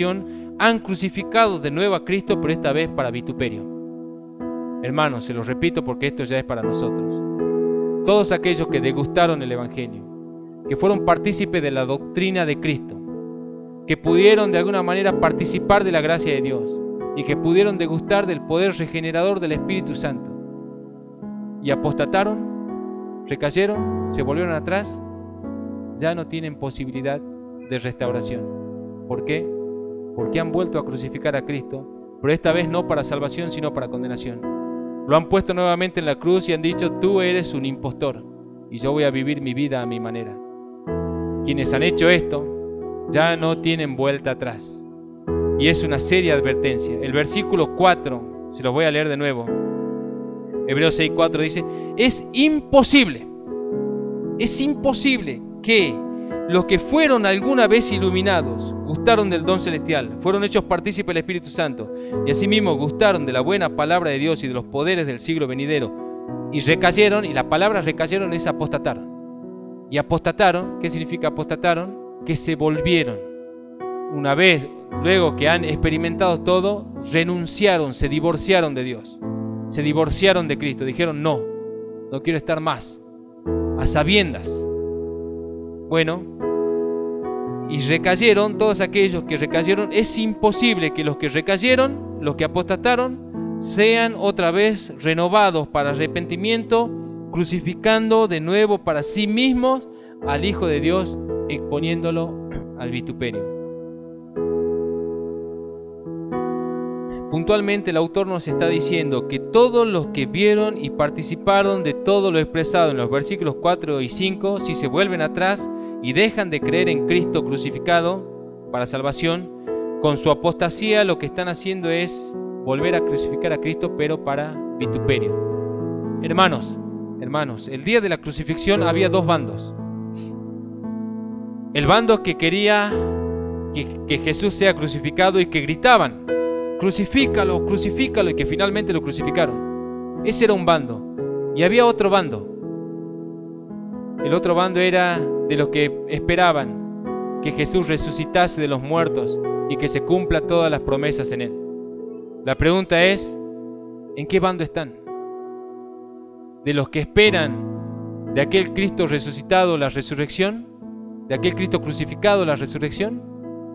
han crucificado de nuevo a Cristo, pero esta vez para vituperio. Hermanos, se los repito porque esto ya es para nosotros. Todos aquellos que degustaron el Evangelio, que fueron partícipes de la doctrina de Cristo, que pudieron de alguna manera participar de la gracia de Dios y que pudieron degustar del poder regenerador del Espíritu Santo, y apostataron, recayeron, se volvieron atrás, ya no tienen posibilidad de restauración. ¿Por qué? Porque han vuelto a crucificar a Cristo, pero esta vez no para salvación, sino para condenación. Lo han puesto nuevamente en la cruz y han dicho: tú eres un impostor y yo voy a vivir mi vida a mi manera. Quienes han hecho esto ya no tienen vuelta atrás. Y es una seria advertencia. El versículo cuatro, se los voy a leer de nuevo. Hebreos seis cuatro dice: es imposible, es imposible que los que fueron alguna vez iluminados, gustaron del don celestial, fueron hechos partícipes del Espíritu Santo, y asimismo gustaron de la buena palabra de Dios y de los poderes del siglo venidero, y recayeron, y la palabra recayeron es apostataron. Y apostataron, ¿qué significa apostataron? Que se volvieron. Una vez, luego que han experimentado todo, renunciaron, se divorciaron de Dios, se divorciaron de Cristo, dijeron: no, no quiero estar más, a sabiendas. Bueno, y recayeron, todos aquellos que recayeron. Es imposible que los que recayeron, los que apostataron, sean otra vez renovados para arrepentimiento, crucificando de nuevo para sí mismos al Hijo de Dios, exponiéndolo al vituperio. Puntualmente el autor nos está diciendo que todos los que vieron y participaron de todo lo expresado en los versículos cuatro y cinco, si se vuelven atrás y dejan de creer en Cristo crucificado para salvación, con su apostasía lo que están haciendo es volver a crucificar a Cristo, pero para vituperio. Hermanos, hermanos, el día de la crucifixión había dos bandos. El bando que quería que, que Jesús sea crucificado y que gritaban: crucifícalo, crucifícalo, y que finalmente lo crucificaron. Ese era un bando. Y había otro bando. El otro bando era de los que esperaban que Jesús resucitase de los muertos y que se cumpla todas las promesas en él. La pregunta es: ¿en qué bando están? ¿De los que esperan de aquel Cristo resucitado la resurrección? ¿De aquel Cristo crucificado la resurrección?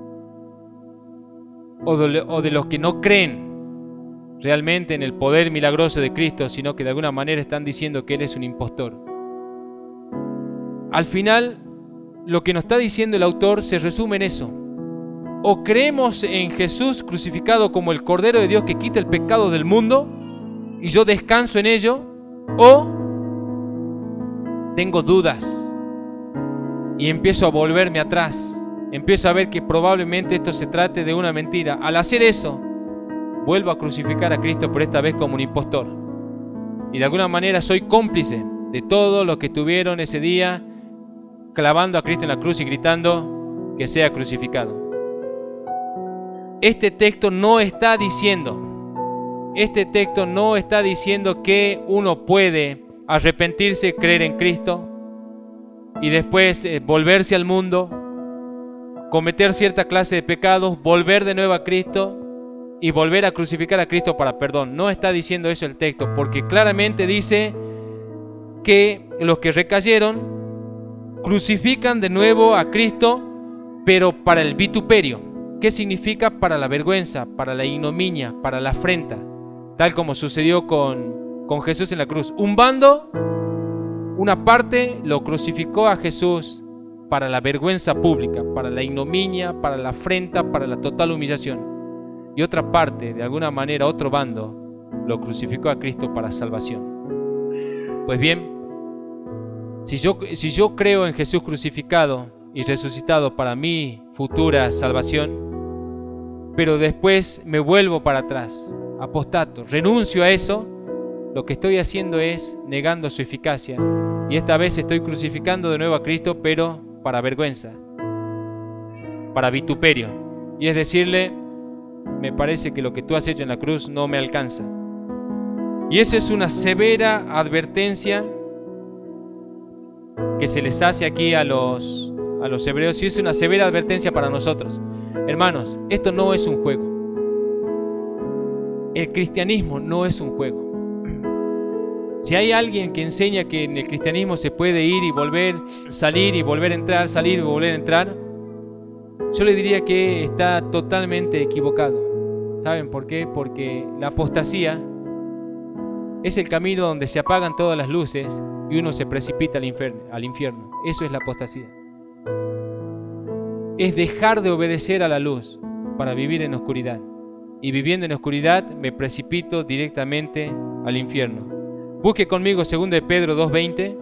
¿O de, o de los que no creen realmente en el poder milagroso de Cristo, sino que de alguna manera están diciendo que Él es un impostor? Al final, lo que nos está diciendo el autor se resume en eso. O creemos en Jesús crucificado como el Cordero de Dios que quita el pecado del mundo, y yo descanso en ello, o tengo dudas y empiezo a volverme atrás, empiezo a ver que probablemente esto se trate de una mentira. Al hacer eso, vuelvo a crucificar a Cristo, pero esta vez como un impostor, y de alguna manera soy cómplice de todo lo que tuvieron ese día clavando a Cristo en la cruz y gritando que sea crucificado. Este texto no está diciendo, este texto no está diciendo que uno puede arrepentirse, creer en Cristo y después eh, volverse al mundo, cometer cierta clase de pecados, volver de nuevo a Cristo y volver a crucificar a Cristo para perdón. No está diciendo eso el texto, porque claramente dice que los que recayeron crucifican de nuevo a Cristo, pero para el vituperio. ¿Qué significa? Para la vergüenza, para la ignominia, para la afrenta, tal como sucedió con, con Jesús en la cruz. Un bando, una parte lo crucificó a Jesús para la vergüenza pública, para la ignominia, para la afrenta, para la total humillación. Y otra parte, de alguna manera, otro bando, lo crucificó a Cristo para salvación. Pues bien, si yo, si yo creo en Jesús crucificado y resucitado para mi futura salvación, pero después me vuelvo para atrás, apostato, renuncio a eso, lo que estoy haciendo es negando su eficacia. Y esta vez estoy crucificando de nuevo a Cristo, pero para vergüenza, para vituperio. Y es decirle, me parece que lo que tú has hecho en la cruz no me alcanza. Y eso es una severa advertencia que se les hace aquí a los, a los hebreos, y es una severa advertencia para nosotros. Hermanos, esto no es un juego. El cristianismo no es un juego. Si hay alguien que enseña que en el cristianismo se puede ir y volver, salir y volver a entrar, salir y volver a entrar, yo le diría que está totalmente equivocado. ¿Saben por qué? Porque la apostasía es el camino donde se apagan todas las luces y uno se precipita al infierno, al infierno. Eso es la apostasía. Es dejar de obedecer a la luz para vivir en oscuridad. Y viviendo en oscuridad me precipito directamente al infierno. Busque conmigo segunda de Pedro dos veinte.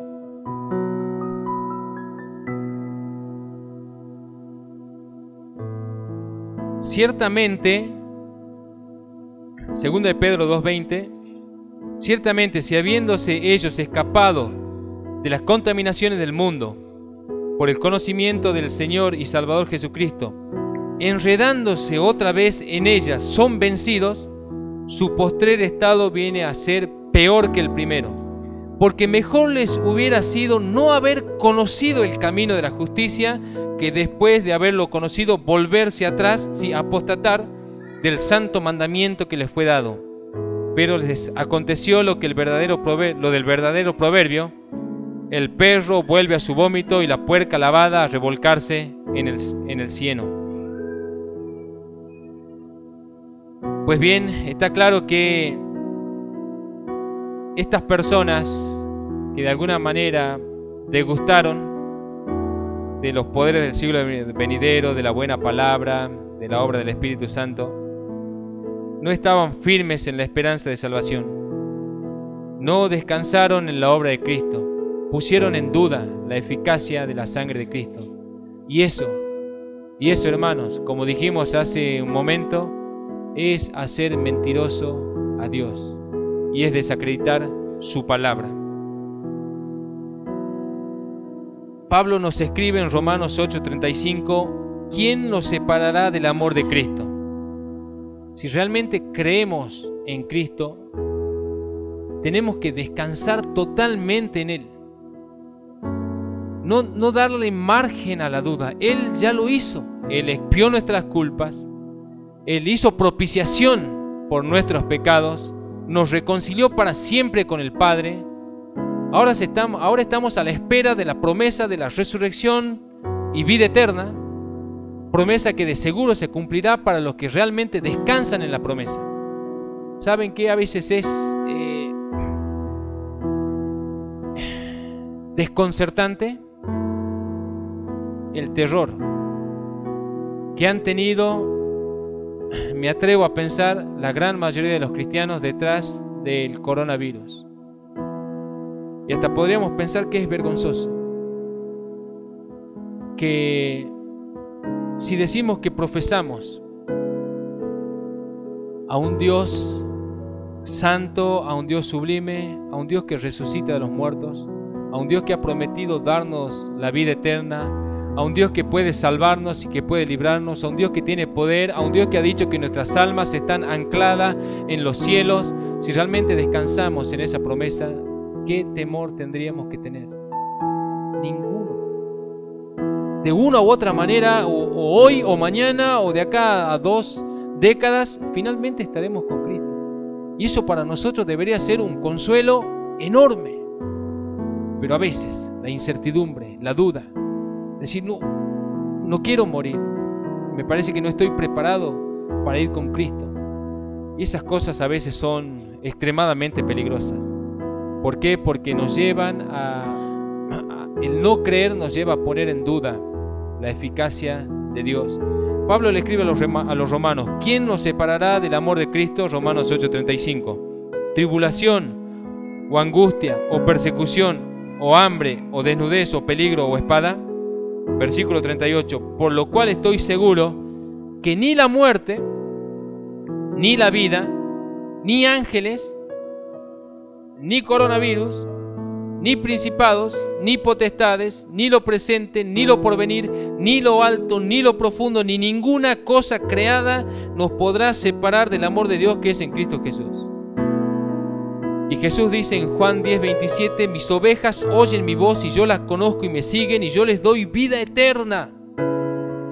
Ciertamente, segunda de Pedro dos veinte, ciertamente si habiéndose ellos escapado de las contaminaciones del mundo por el conocimiento del Señor y Salvador Jesucristo, enredándose otra vez en ellas, son vencidos, su postrer estado viene a ser peor que el primero, porque mejor les hubiera sido no haber conocido el camino de la justicia, que después de haberlo conocido volverse atrás, sí, apostatar del santo mandamiento que les fue dado. Pero les aconteció lo que el verdadero prover- lo del verdadero proverbio: el perro vuelve a su vómito y la puerca lavada a revolcarse en el, en el cieno. Pues bien, está claro que estas personas que de alguna manera degustaron de los poderes del siglo venidero, de la buena palabra, de la obra del Espíritu Santo, no estaban firmes en la esperanza de salvación. No descansaron en la obra de Cristo. Pusieron en duda la eficacia de la sangre de Cristo. Y eso, y eso, hermanos, como dijimos hace un momento, es hacer mentiroso a Dios y es desacreditar su palabra. Pablo nos escribe en Romanos ocho treinta y cinco: ¿quién nos separará del amor de Cristo? Si realmente creemos en Cristo, tenemos que descansar totalmente en Él. No, no darle margen a la duda. Él ya lo hizo. Él expió nuestras culpas. Él hizo propiciación por nuestros pecados. Nos reconcilió para siempre con el Padre. Ahora estamos, ahora estamos a la espera de la promesa de la resurrección y vida eterna. Promesa que de seguro se cumplirá para los que realmente descansan en la promesa. ¿Saben qué? A veces es eh, desconcertante el terror que han tenido, me atrevo a pensar, la gran mayoría de los cristianos detrás del coronavirus. Y hasta podríamos pensar que es vergonzoso que si decimos que profesamos a un Dios santo, a un Dios sublime, a un Dios que resucita de los muertos, a un Dios que ha prometido darnos la vida eterna, a un Dios que puede salvarnos y que puede librarnos, a un Dios que tiene poder, a un Dios que ha dicho que nuestras almas están ancladas en los cielos, si realmente descansamos en esa promesa, ¿qué temor tendríamos que tener? Ninguno. De una u otra manera, o, o hoy o mañana, o de acá a dos décadas, finalmente estaremos con Cristo. Y eso para nosotros debería ser un consuelo enorme. Pero a veces la incertidumbre, la duda, decir no, no quiero morir, me parece que no estoy preparado para ir con Cristo. Y esas cosas a veces son extremadamente peligrosas. ¿Por qué? Porque nos llevan a, a el no creer nos lleva a poner en duda la eficacia de Dios. Pablo le escribe a los, a los romanos: ¿quién nos separará del amor de Cristo? Romanos ocho treinta y cinco. Tribulación, o angustia, o persecución, o hambre, o desnudez, o peligro, o espada. Versículo treinta y ocho. Por lo cual estoy seguro que ni la muerte, ni la vida, ni ángeles, ni coronavirus, ni principados, ni potestades, ni lo presente, ni lo porvenir, ni lo alto, ni lo profundo, ni ninguna cosa creada nos podrá separar del amor de Dios que es en Cristo Jesús. Y Jesús dice en Juan diez veintisiete: mis ovejas oyen mi voz y yo las conozco y me siguen y yo les doy vida eterna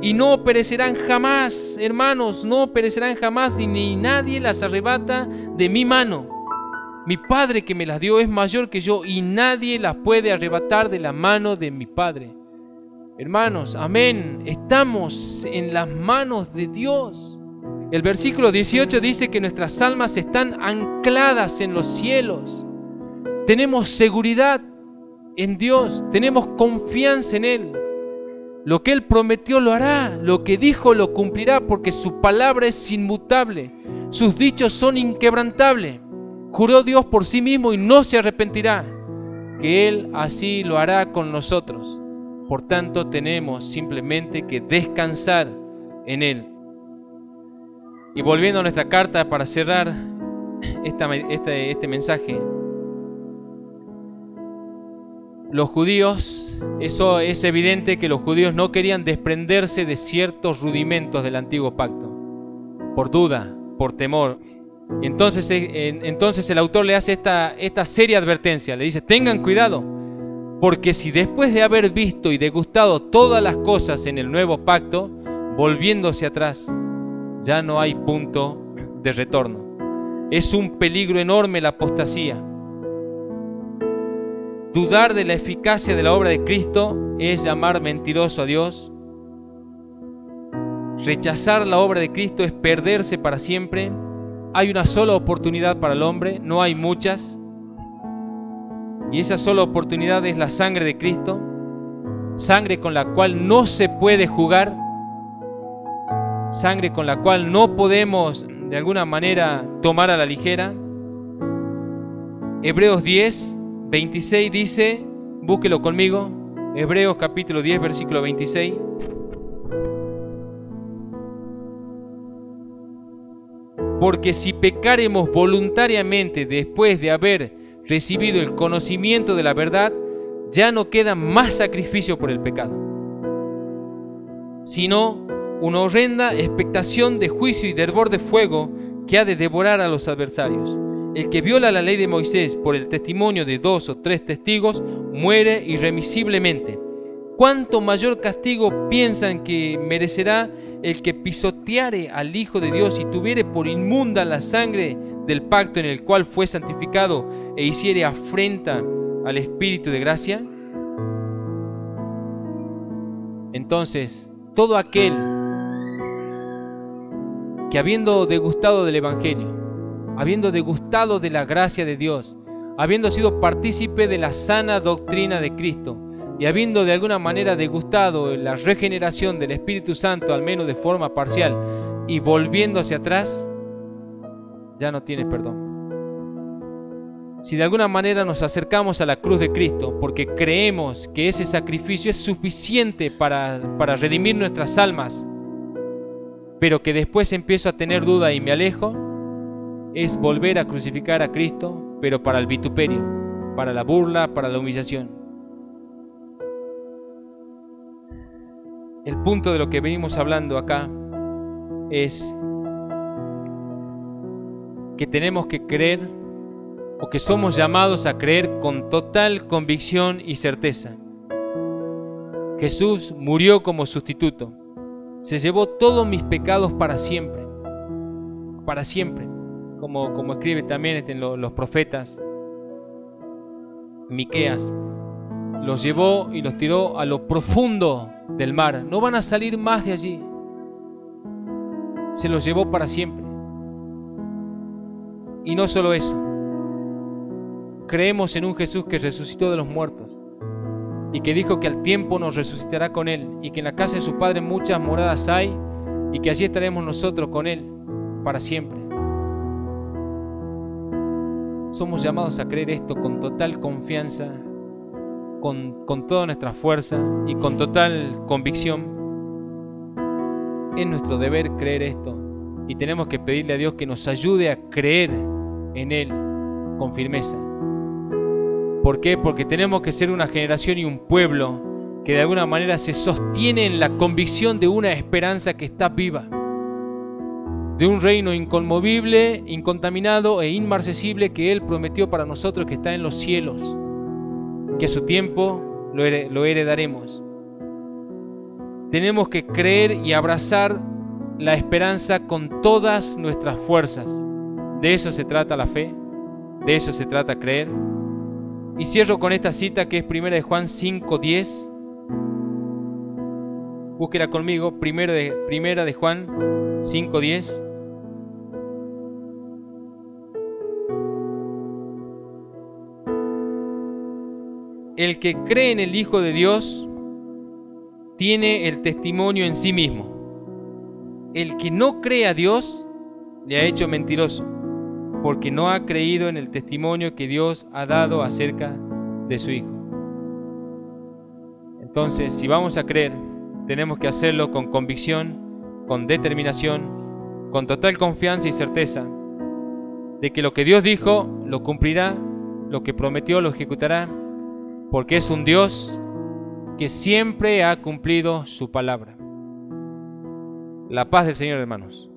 y no perecerán jamás, hermanos, no perecerán jamás, ni nadie las arrebata de mi mano. Mi Padre que me las dio es mayor que yo, y nadie las puede arrebatar de la mano de mi Padre. Hermanos, amén, estamos en las manos de Dios. El versículo dieciocho dice que nuestras almas están ancladas en los cielos. Tenemos seguridad en Dios, tenemos confianza en Él. Lo que Él prometió lo hará, lo que dijo lo cumplirá, porque su palabra es inmutable, sus dichos son inquebrantables. Juró Dios por sí mismo y no se arrepentirá, que Él así lo hará con nosotros. Por tanto, tenemos simplemente que descansar en Él. Y volviendo a nuestra carta para cerrar esta, este, este mensaje, los judíos, eso es evidente que los judíos no querían desprenderse de ciertos rudimentos del antiguo pacto, por duda, por temor. Entonces, entonces el autor le hace esta, esta seria advertencia, le dice: tengan cuidado, porque si después de haber visto y degustado todas las cosas en el nuevo pacto, volviéndose atrás, ya no hay punto de retorno. Es un peligro enorme la apostasía. Dudar de la eficacia de la obra de Cristo es llamar mentiroso a Dios. Rechazar la obra de Cristo es perderse para siempre. Hay una sola oportunidad para el hombre, no hay muchas. Y esa sola oportunidad es la sangre de Cristo, sangre con la cual no se puede jugar, sangre con la cual no podemos de alguna manera tomar a la ligera. Hebreos diez, veintiséis dice, búsquelo conmigo, Hebreos capítulo diez, versículo veintiséis. Porque si pecaremos voluntariamente después de haber recibido el conocimiento de la verdad, ya no queda más sacrificio por el pecado, sino una horrenda expectación de juicio y de hervor de fuego que ha de devorar a los adversarios. El que viola la ley de Moisés por el testimonio de dos o tres testigos muere irremisiblemente. ¿Cuánto mayor castigo piensan que merecerá el que pisoteare al Hijo de Dios y tuviere por inmunda la sangre del pacto en el cual fue santificado e hiciere afrenta al Espíritu de gracia? Entonces, todo aquel que habiendo degustado del Evangelio, habiendo degustado de la gracia de Dios, habiendo sido partícipe de la sana doctrina de Cristo y habiendo de alguna manera degustado la regeneración del Espíritu Santo, al menos de forma parcial, y volviendo hacia atrás, ya no tiene perdón. Si de alguna manera nos acercamos a la cruz de Cristo porque creemos que ese sacrificio es suficiente para, para redimir nuestras almas, pero que después empiezo a tener duda y me alejo, es volver a crucificar a Cristo, pero para el vituperio, para la burla, para la humillación. El punto de lo que venimos hablando acá es que tenemos que creer, o que somos llamados a creer con total convicción y certeza. Jesús murió como sustituto, se llevó todos mis pecados para siempre, para siempre, como, como escribe también en los, los profetas. Miqueas los llevó y los tiró a lo profundo del mar, no van a salir más de allí, se los llevó para siempre. Y no solo eso, creemos en un Jesús que resucitó de los muertos y que dijo que al tiempo nos resucitará con Él, y que en la casa de su Padre muchas moradas hay, y que allí estaremos nosotros con Él para siempre. Somos llamados a creer esto con total confianza, con, con toda nuestra fuerza y con total convicción. Es nuestro deber creer esto, y tenemos que pedirle a Dios que nos ayude a creer en Él con firmeza. ¿Por qué? Porque tenemos que ser una generación y un pueblo que de alguna manera se sostiene en la convicción de una esperanza que está viva, de un reino inconmovible, incontaminado e inmarcesible que Él prometió para nosotros, que está en los cielos, que a su tiempo lo, her- lo heredaremos. tenemos que creer y abrazar la esperanza con todas nuestras fuerzas. De eso se trata la fe, de eso se trata creer. Y cierro con esta cita que es primera de Juan cinco diez. Búsquela conmigo, primero de, primera de Juan cinco diez. El que cree en el Hijo de Dios tiene el testimonio en sí mismo. El que no cree a Dios le ha hecho mentiroso, porque no ha creído en el testimonio que Dios ha dado acerca de su Hijo. Entonces, si vamos a creer, tenemos que hacerlo con convicción, con determinación, con total confianza y certeza de que lo que Dios dijo lo cumplirá, lo que prometió lo ejecutará, porque es un Dios que siempre ha cumplido su palabra. La paz del Señor, hermanos.